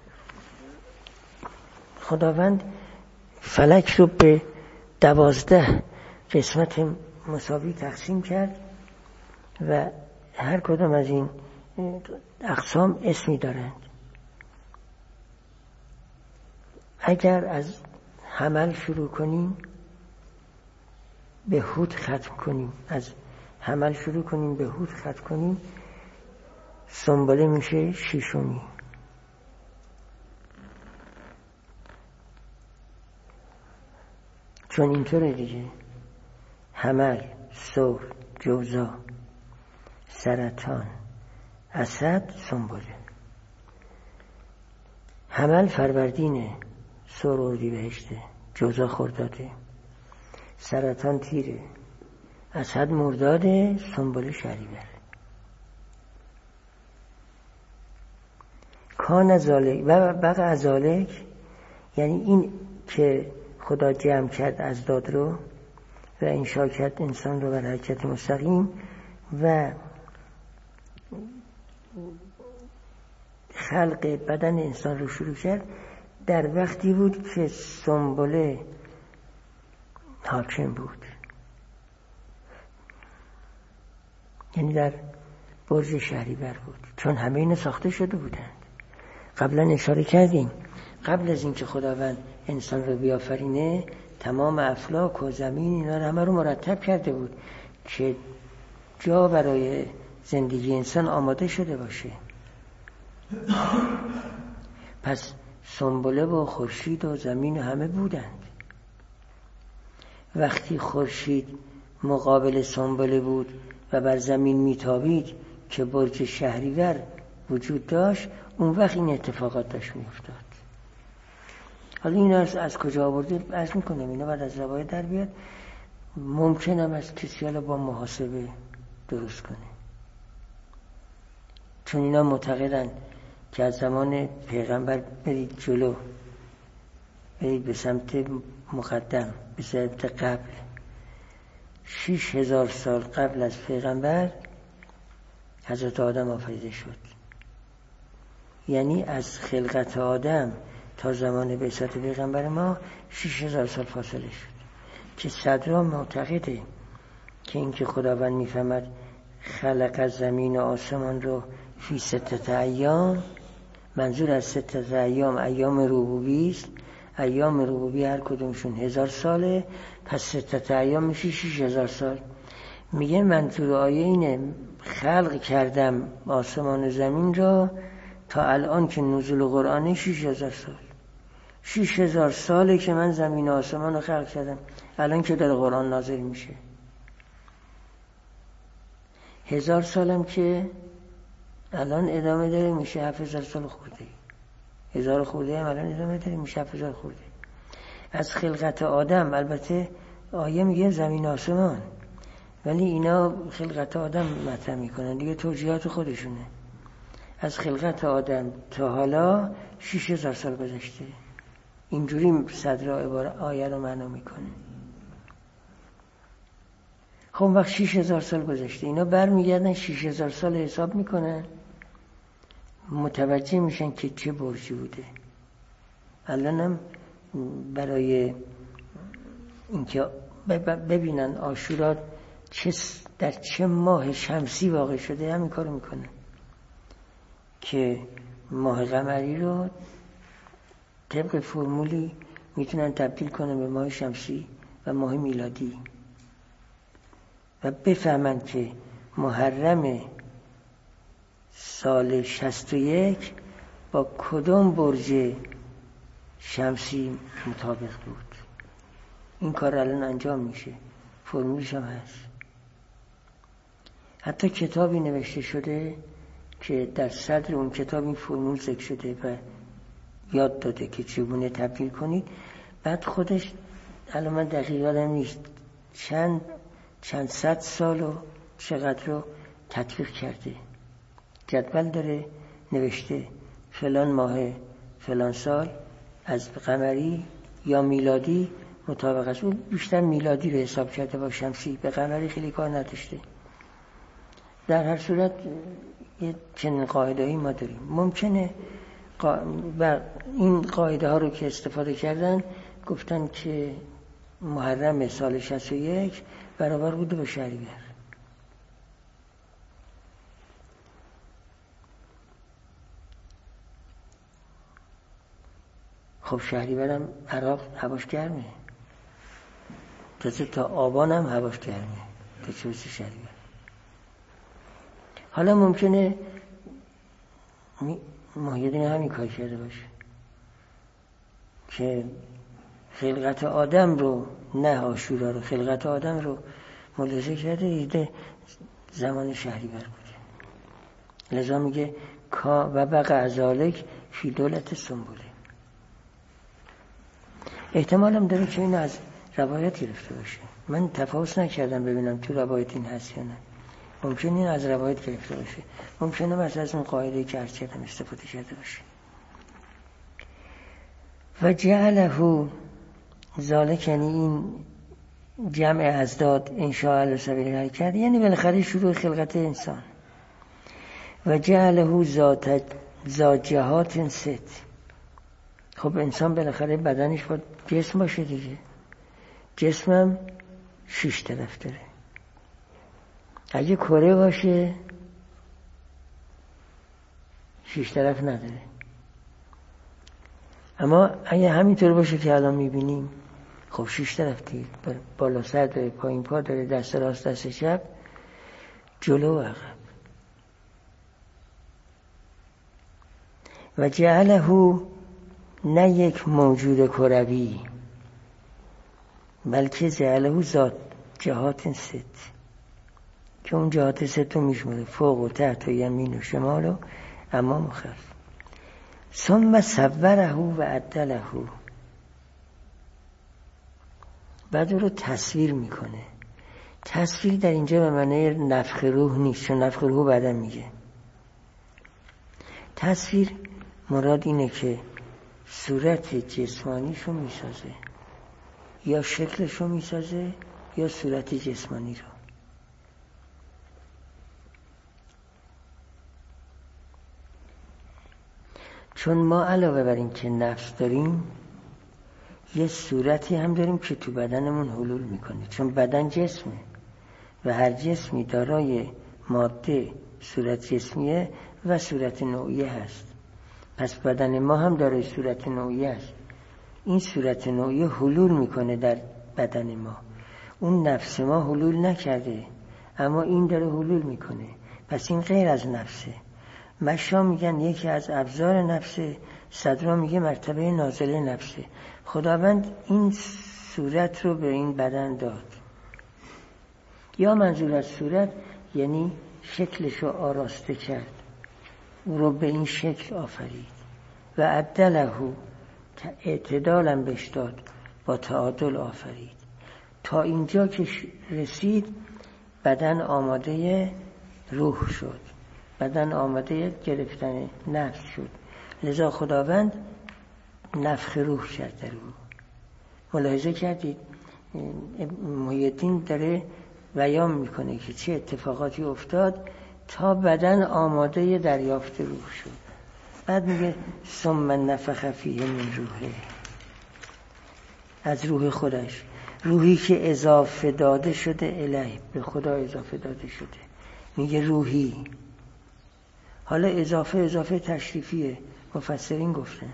خداوند فلک رو به دوازده قسمت مساوی تقسیم کرد و هر کدام از این اقسام اسمی دارند. اگر از حمل شروع کنیم به هود ختم کنیم، از حمل شروع کنیم به هود ختم کنیم، سنبله میشه شیشمی. چون اینطوره دیگه، حمل، ثور، جوزا، سرطان، اسد، سنبله. حمل فروردینه، ثور اردیبهشته، جوزا خرداده، سرطان تیره، اسد مرداده، سنبله شهریور. کان ذالک و بقى ذالک یعنی این که خدا جمع کرد از داد رو و انشاء کرد انسان رو بر حرکت مستقیم و خلق بدن انسان رو شروع کرد در وقتی بود که سنبله حاکم بود، یعنی در برج شهریور بود، چون همه اینا ساخته شده بودند. قبلا اشاره کردیم قبل از اینکه خداوند انسان رو بیافرینه تمام افلاک و زمین اینا رو همه رو مرتب کرده بود که جا برای زندگی انسان آماده شده باشه. پس سنبله و خورشید و زمین همه بودند. وقتی خورشید مقابل سنبله بود و بر زمین میتابید که برج شهریور وجود داشت، اون وقت این اتفاقات داشت میافتاد. حالا این از, از کجا آورده عرض میکنم، اینا بعد از روایت در بیاد. ممکنم از کسی حالا با محاسبه درست کنه، چون اینا معتقدن که از زمان پیغمبر برید جلو، برید به سمت مقدم، به سمت قبل. شیش هزار سال قبل از پیغمبر حضرت آدم آفریده شد. یعنی از خلقت آدم تا زمان بعثت پیغمبر ما شیش هزار سال فاصله شد. که صدرا معتقده که اینکه خداوند میفهمد خلق از زمین و آسمان رو فی ستت ایام، منظور از ستت ایام ایام ربوبی است. ایام ربوبی هر کدومشون هزار ساله، پس ستت ایام میشه شیش هزار سال. میگه منظور آیه اینه خلق کردم آسمان و زمین را تا الان که نزول قرآن شیش هزار سال. شیش هزار ساله که من زمین و آسمان رو خلق کردم، الان که در قرآن نازل میشه. هزار سالم که الان ادامه داره میشه هفت هزار سال خورده. هزار خورده هم الان ادامه داره میشه هفت هزار خورده. از خلقت آدم، البته آیه میگه زمین آسمان، ولی اینا خلقت آدم مطرح میکنن دیگه، توجیهات خودشونه. از خلقت آدم تا حالا شیش هزار سال گذشته. اینجوری صدر عبارت آیه رو معنا میکنه. خب وقت شیش هزار سال گذشته، اینا برمیگردن شیش هزار سال حساب میکنن، متوجه میشن که چه برجی بوده. الانم برای اینکه ببینن عاشورا چه در چه ماه شمسی واقع شده همین کارو میکنن که ماه قمری رو طبق فرمولی میتونن تبدیل کنن به ماه شمسی و ماه میلادی و بفهمن که محرم سال شصت و یک با کدوم برج شمسی مطابق بود. این کار الان انجام میشه، فرمولش هم هست. حتی کتابی نوشته شده که در صدر اون کتاب این فرمول ذکر شده و یاد داده که چگونه تبدیل کنید. بعد خودش الان من دقیق یادم نیست چند چند صد سال و چقدر رو تطبیق کرده. جدول داره نوشته فلان ماه فلان سال از قمری یا میلادی مطابق است. اون بیشتر میلادی رو حساب کرده با شمسی، به قمری خیلی کار نداشته. در هر صورت یه چنین قاعده‌ای ما داریم. ممکنه قا... بر این قاعده ها رو که استفاده کردن گفتن که محرم سال شصت و یک برابر بوده با شهریور. خب شهریورم عراق هواش گرمه، تازه تا آبان هم هواش گرمه، تا چه بسه شهریور. حالا ممکنه محیدین همین کار کرده باشه که خلقت آدم رو، نه عاشورا رو، خلقت آدم رو ملاحظه کرده دیده زمان شهریور بوده، لذا میگه کا و بقع ذالک فی دولت سنبوله. احتمال هم داره که این از روایت گرفته باشه. من تفاوت نکردم ببینم تو روایت این هست یا نه. ممکنه این از روایت گرفته باشه، ممکنه مثلا از اون قاعده که عرض کردم استفاده کرده باشه. و جعله ذالک، یعنی این جمع ازداد انشاء الله سبیل حرکت، یعنی بالاخره شروع خلقت انسان. و جعله ذات ذات جهات ست. خب انسان بالاخره بدنش باید جسم باشه دیگه، جسمم شش طرف داره. اگه کره باشه شش طرف نداره، اما اگه همینطور باشه که الان میبینیم خب شش طرف دیگه، بالا سر داره، پایین پا داره، دست راست دست چپ، جلو و عقب. و جعله نه یک موجود کروی بلکه جعله ذات جهات ست، که اون جهات ست رو میشمونه فوق و تحت و یمین و شمال و امام و خلف. ثم صوره و عدله، بعد رو تصویر میکنه. تصویر در اینجا به معنی نفخ روح نیست، چون نفخ روح بعدم میگه. تصویر مراد اینه که صورت جسمانیشو میسازه، یا شکلشو میسازه یا صورت جسمانی رو. چون ما علاوه بر این که نفس داریم یه صورتی هم داریم که تو بدنمون حلول میکنه، چون بدن جسمه و هر جسمی دارای ماده صورت جسمیه و صورت نوعیه هست. پس بدن ما هم دارای صورت نوعیه است. این صورت نوعیه حلول میکنه در بدن ما. اون نفس ما حلول نکرده، اما این داره حلول میکنه، پس این غیر از نفسه. مشا میگن یکی از ابزار نفسه، صدرا میگه مرتبه نازله نفسه. خداوند این صورت رو به این بدن داد، یا منظور از صورت یعنی شکلش رو آراسته کرد، او رو به این شکل آفرید. و عدله اعتدالم بهش داد، با تعادل آفرید. تا اینجا که رسید بدن آماده روح شد، بدن آماده گرفتن نفس شد، لذا خداوند نفخ روح کرد در او. ملاحظه کردید محیدین داره بیان میکنه که چه اتفاقاتی افتاد تا بدن آماده دریافت روح شد. بعد میگه ثم نفخ فیه من روحه، از روح خودش، روحی که اضافه داده شده الیه، به خدا اضافه داده شده، میگه روحی. حالا اضافه اضافه تشریفیه، مفسرین گفتن،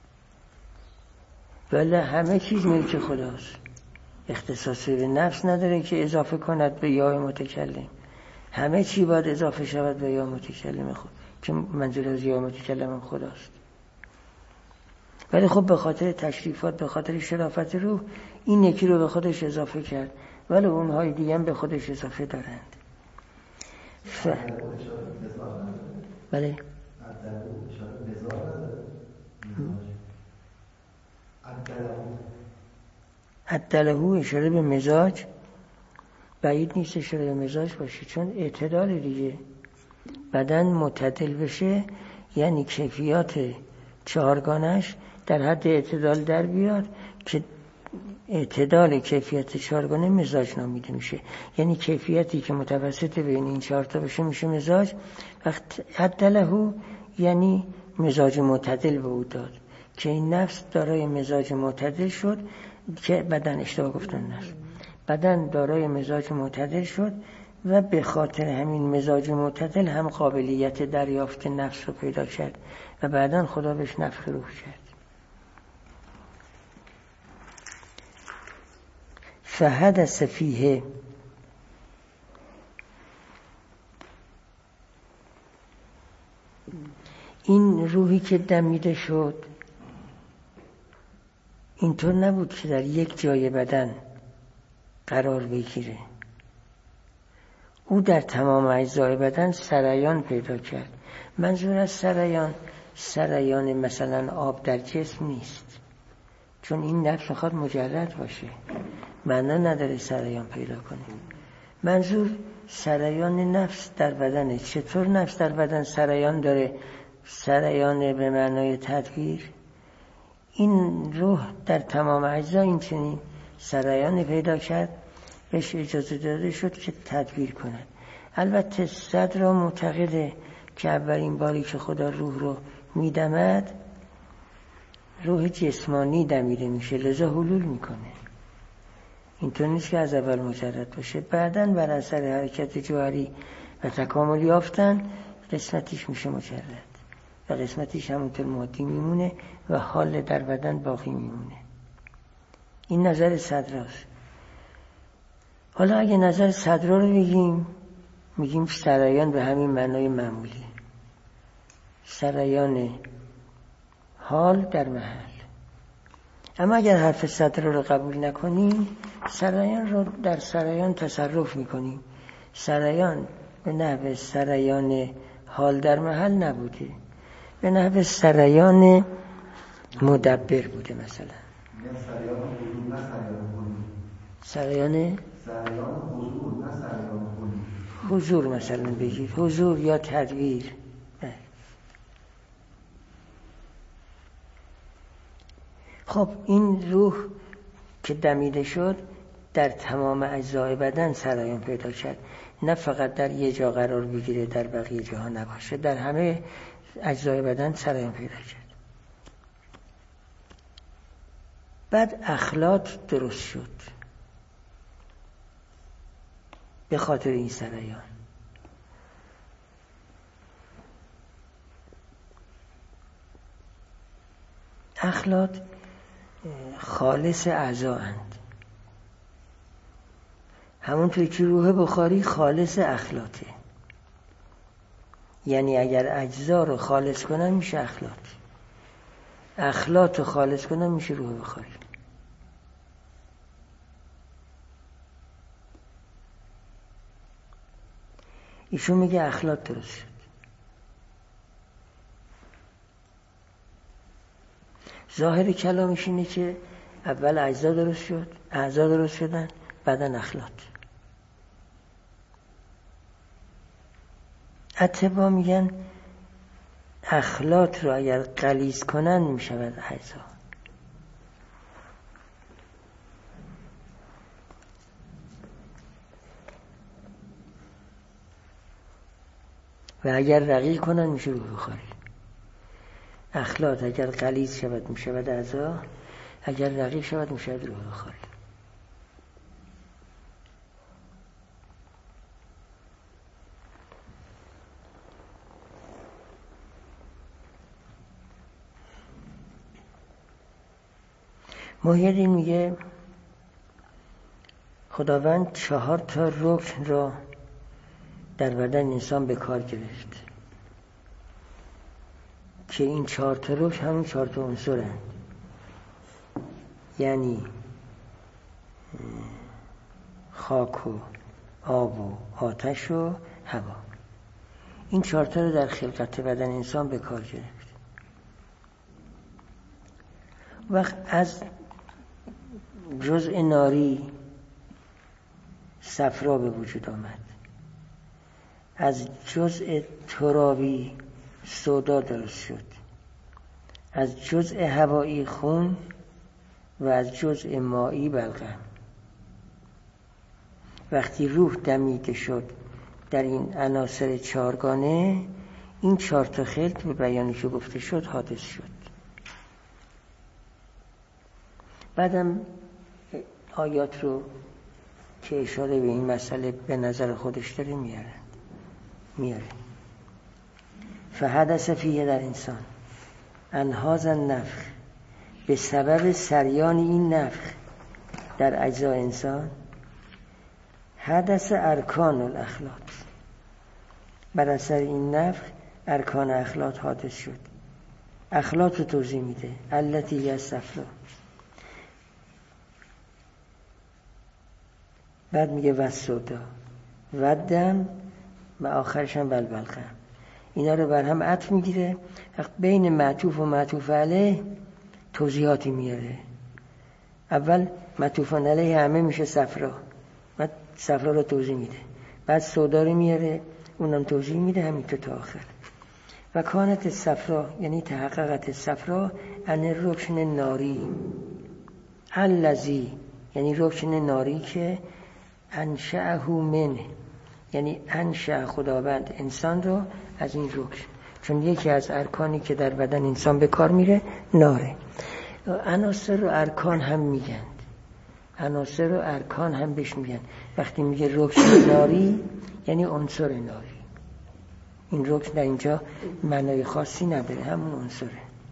ولی همه چیز ملک خداست، اختصاصی به نفس نداره که اضافه کند به یا متکلم. همه چی باید اضافه شود به یا متکلم خود، که منظور از یا متکلم خداست. ولی خب به خاطر تشریفات، به خاطر شرافت روح، این یکی رو به خودش اضافه کرد، ولی اونهای دیگه هم به خودش اضافه دارند. ف... بله عدلهو اشاره به مزاج، بعید نیست اشاره به مزاج باشه، چون اعتدال دیگه، بدن معتدل بشه یعنی کیفیات چهارگانش در حد اعتدال در بیاد، که اعتدال کیفیت چهارگانه مزاج نامیده میشه. یعنی کیفیتی که متوسط بین این چهار تا بشه میشه مزاج. وقت عدلهو یعنی مزاج معتدل به او داد، که این نفس دارای مزاج معتدل شد، که بدن اشتباه گفتن نفس، بدن دارای مزاج معتدل شد و به خاطر همین مزاج معتدل هم قابلیت دریافت نفس رو پیدا کرد و بعداً خدا بهش نفخ روح کرد. فحدث فیه، این روحی که دمیده شد اینطور نبود که در یک جای بدن قرار بگیره، او در تمام اجزای بدن سرایان پیدا کرد. منظور از سرایان، سرایان مثلا آب در جسم نیست، چون این نفس میخواد مجرد باشه، معنا نداره سرایان پیدا کنه. منظور سرایان نفس در بدنه. چطور نفس در بدن سرایان داره؟ سرایان به معنای تدبیر. این روح در تمام اجزا این چنین سرایان پیدا کرد، بهش اجازه داده شد که تدبیر کند. البته صدر معتقده که اولین باری که خدا روح رو میدمد روح جسمانی دمیده میشه، لذا حلول میکنه. اینطور نیست که از اول مجرد باشه، بعداً بر اثر حرکت جوهری و تکامل یافتن قسمتیش میشه مجرد و قسمتیش همونطور مادی میمونه و حال در بدن باقی میمونه. این نظر صدراست. حالا اگه نظر صدرا رو بگیم، میگیم سرایان به همین معنای معمولی، سرایان حال در محل. اما اگر حرف صدرا رو قبول نکنیم، سرایان رو در سرایان تصرف میکنیم. سرایان به نحو سرایان حال در محل نبوده، به نحو سرایان مدبر بوده. مثلا سرایان حضور، نه سرایان حضور، مثلا بگید حضور یا تدبیر. خب این روح که دمیده شد در تمام اجزای بدن سرایان پیدا کرد، نه فقط در یه جا قرار بگیره در بقیه جاها نباشه، در همه اجزای بدن سرایان پیدا کرد. بعد اخلاط درست شد به خاطر این سرایان. اخلاط خالص اعضااند، همونطور که روح بخاری خالص اخلاطه. یعنی اگر اجزا رو خالص کنن میشه اخلاط، اخلاط رو خالص کنن میشه روح بخاری. ایشون میگه اخلاط درست شد. ظاهر کلامش اینه که اول اجزا درست شد، اعضا درست شدن، بعدن اخلاط. اتباع میگن اخلاط رو اگر غلیظ کنن میشود اجزا، و اگر رقیق کنن میشه روح بخاری. اخلاط اگر غلیظ شود میشود اعضا، اگر رقیق شود میشود روح خالی. محی الدین میگه خداوند چهار تا رکن را در بدن انسان به کار گرفت که این چهار تا رکن همون چهار تا عنصر هستند، یعنی خاک و آب و آتش و هوا. این چهار تا رو در خلقت بدن انسان به کار گرفت. وقت از جزء ناری صفرا به وجود آمد، از جزء ترابی سودا درست شد، از جزء هوایی خون و از جزء مایی بلغم. وقتی روح دمیده شد در این عناصر چهارگانه، این چهار تا خلق به بیانی که گفته شد حادث شد. بعدم آیات رو که اشاره به این مسئله به نظر خودش داره میاره میاره فحدث فیه در انسان انهاز النفخ، به سبب سریان این نفخ در اجزای انسان حدث ارکان الاخلاط، بر اثر این نفخ ارکان اخلاط حادث شد. اخلاط رو توضیح میده التی الصفرا. بعد میگه و سودا و دم و آخرش هم بلبلقم. اینا رو بر هم عطف میگیره. بین معطوف و معطوف علیه توضیحاتی میاره. اول معطوف علیه همه میشه صفرا، بعد صفرا رو توضیح میده، بعد سودا رو میاره اونم توضیح میده، همینطور تا آخر. و کانت صفرا یعنی تحققت صفرا ان رکن ناری الذی، یعنی رکن ناری که انشأه من، یعنی انشأ خداوند انسان رو از این رکن، چون یکی از ارکانی که در بدن انسان به کار میره ناره. عناصر رو ارکان هم میگن، عناصر رو ارکان هم بهش میگن. وقتی میگه رکن ناری یعنی عنصر ناری. این رکن در اینجا معنای خاصی نداره، همون عنصره.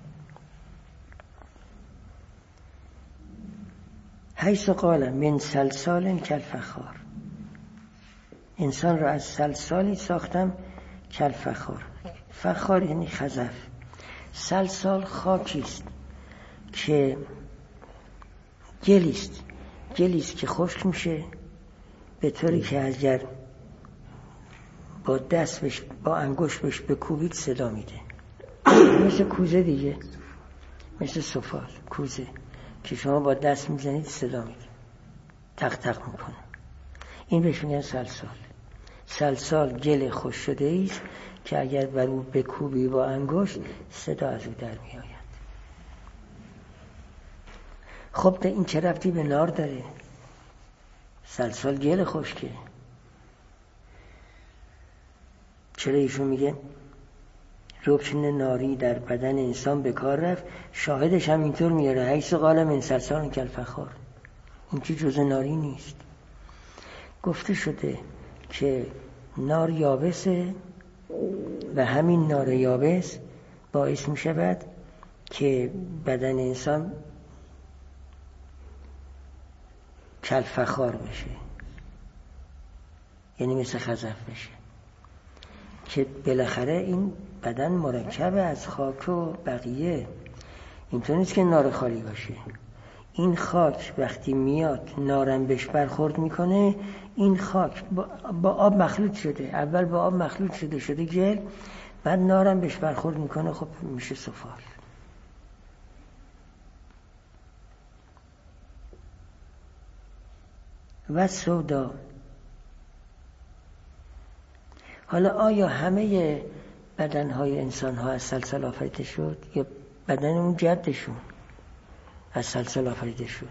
حیث قال من سلسال کالفخار، انسان را از سلسالی ساختم کالفخار. فخار یعنی خزف. سلسال خاکیست که گلیست، گلیست که خشک میشه به طوری که اگر با دست بش با انگشت بش بکوبید صدا میده، مثل کوزه دیگه، مثل سفال کوزه که شما با دست میزنید صدا میده، تق تق میکنه. این بهش میگن سلسال. سلسال گل خشک شده است که اگر بر او بکوبی با انگشت صدا از او در میآید. خب این چه ربطی به نار داره؟ سلسال گل خشکه. چرا ایشون میگه رکن ناری در بدن انسان به کار رفت؟ شاهدش هم اینطور میاره حیث قال من سلسال کالفخار. این که جز ناری نیست. گفته شده که نار یابسه و همین نار یابس باعث می شود که بدن انسان کالفخار بشه، یعنی مثل خزف بشه، که بالاخره این بدن مرکب از خاک و بقیه. اینطور نیست که نار خالی باشه. این خاک وقتی میاد نارم بهش برخورد میکنه، این خاک با آب مخلوط شده، اول با آب مخلوط شده شده گل، بعد نارم بهش برخورد میکنه، خب میشه سفال. و سودا. حالا آیا همه بدنهای انسان ها از سلسال آفریده شد یا بدن اون جدشون از سلسال آفریده شد؟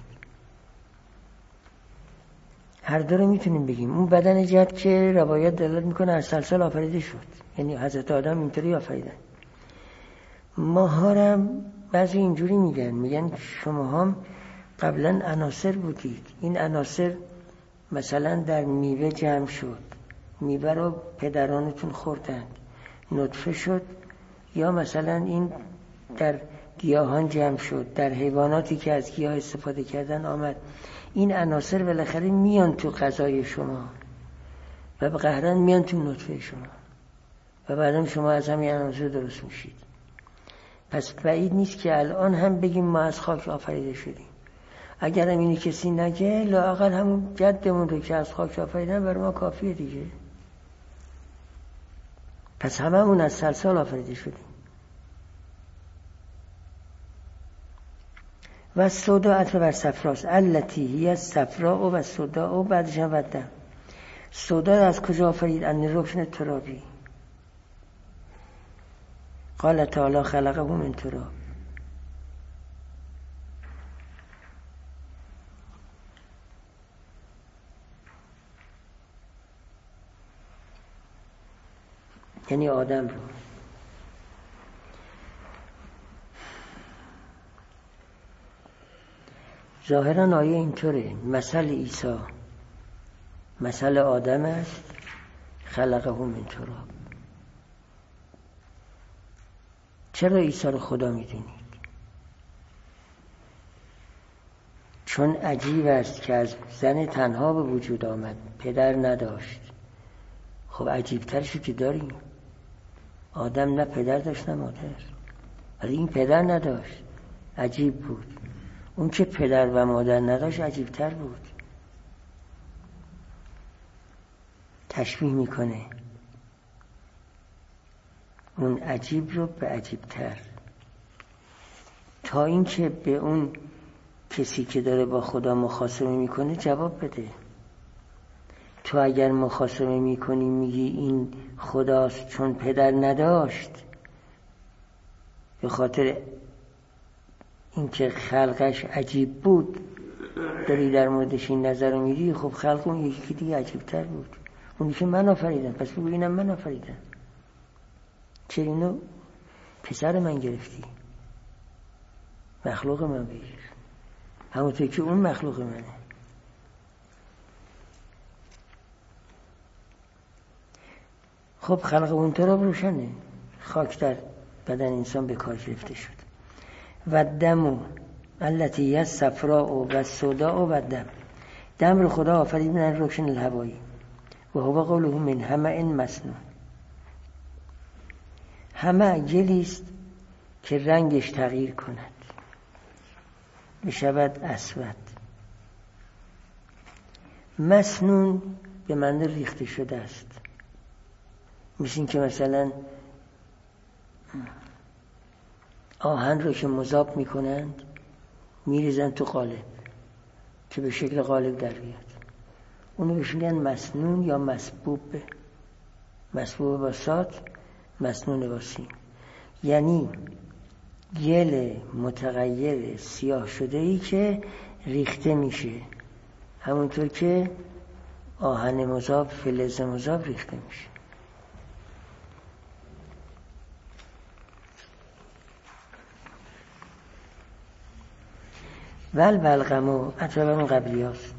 هر دو رو میتونیم بگیم. اون بدن جد که روایت دلالت میکنه از سلسال آفریده شد، یعنی حضرت آدم اینطوری آفریدن. ماهارم بعضی اینجوری میگن میگن شما هم قبلا عناصر بودید، این عناصر مثلا در میوه جمع شد، میوه رو پدرانتون خوردند نطفه شد، یا مثلا این در گیاهان جمع شد، در حیواناتی که از گیاه استفاده کردن آمد. این عناصر بالاخره میان تو غذای شما و به قهرن میان تو نطفه شما و بعدم شما از همین عناصر درست میشید. پس بعید نیست که الان هم بگیم ما از خاک آفریده شدیم. اگر هم اینو کسی نگه، لااقل همون جدمون رو که از خاک آفریدن برای ما کافیه دیگه. پس هممون از صلصال آفریده شدیم. و سودا عطف بر صفراست، التی هی از صفرا و سودا و بعدش هم ودم. سودا از کجا آفرید؟ ان رکن ترابی. قال تعالی خلقه من تراب. یعنی آدم رو. ظاهرا آیه اینطوره، مثل عیسی مثل آدم است، خلقه من تراب. چرا عیسی رو خدا میدونید؟ چون عجیب است که از زن تنها به وجود آمد، پدر نداشت. خب عجیبترشو که داریم، آدم نه پدر داشت نه مادر، ولی این پدر نداشت، عجیب بود. اون که پدر و مادر نداشت عجیبتر بود. تشبیه میکنه اون عجیب رو به عجیبتر، تا اینکه به اون کسی که داره با خدا مخاصمه میکنه جواب بده. تو اگر مخاصمه میکنی میگی این خداست چون پدر نداشت، به خاطر اینکه خلقش عجیب بود داری در موردش این نظر رو میدی، خب خلق اون یکی دیگه عجیبتر بود، اونی که من آفریدم، پس بگو اینم من آفریدم. چرا اینو پسر من گرفتی؟ مخلوق من بگیر، همونطور که اون مخلوق منه. خب خلق اون تراب روشنه، خاک در بدن انسان به کار گرفته شد. و دمو التی یه صفراء و سودا و دم. دم رو خدا آفرید من رکن الهوایی و هو قوله من همه مسنون. همه گلیست که رنگش تغییر کند بشود اسود. مسنون به معنی ریخته شده است. مثل این که مثلا آهن رو که مذاب میکنند میریزن تو قالب که به شکل قالب در بیاد، اونو بهش میگن مسنون یا مسبوب. مسبوب با صاد، مسنون با سین. یعنی گل متغیر سیاه شده ای که ریخته میشه، همونطور که آهن مذاب، فلز مذاب ریخته میشه. ول بلغمو عطبه اون قبلی هاست،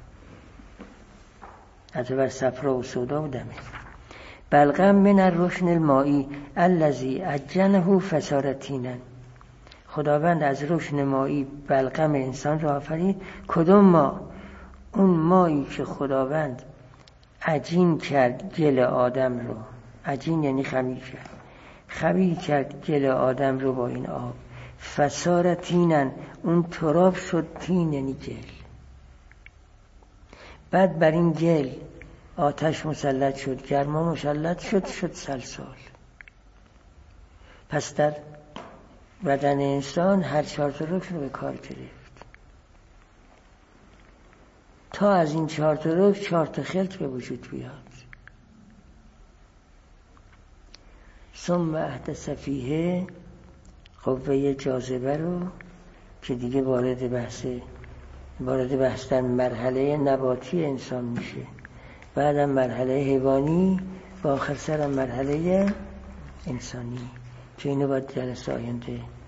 عطبه صفرا و سودا و دمه. بلغم من الرشن المائی الذی اجنه فسارتینن. خداوند از رشن مایی بلغم انسان را آفرید. کدوم ما؟ اون مایی که خداوند عجین کرد گل آدم رو، عجین یعنی خمیر کرد، خمیر کرد گل آدم رو با این آب. فسارتینن، اون تراب شد، تین یعنی گل. بعد بر این گل آتش مسلط شد، گرما مسلط شد، شد سلسال. پس در بدن انسان هر چهار تا رکن رو به کار گرفت تا از این چهار تا رکن چهار تا خلق به وجود بیاد. ثم احدث فیه قوه جاذبه رو که دیگه وارد بحث وارد بحث در مرحله نباتی انسان میشه، بعدم مرحله حیوانی و آخر سرم مرحله انسانی. که اینو باید جلسه آینده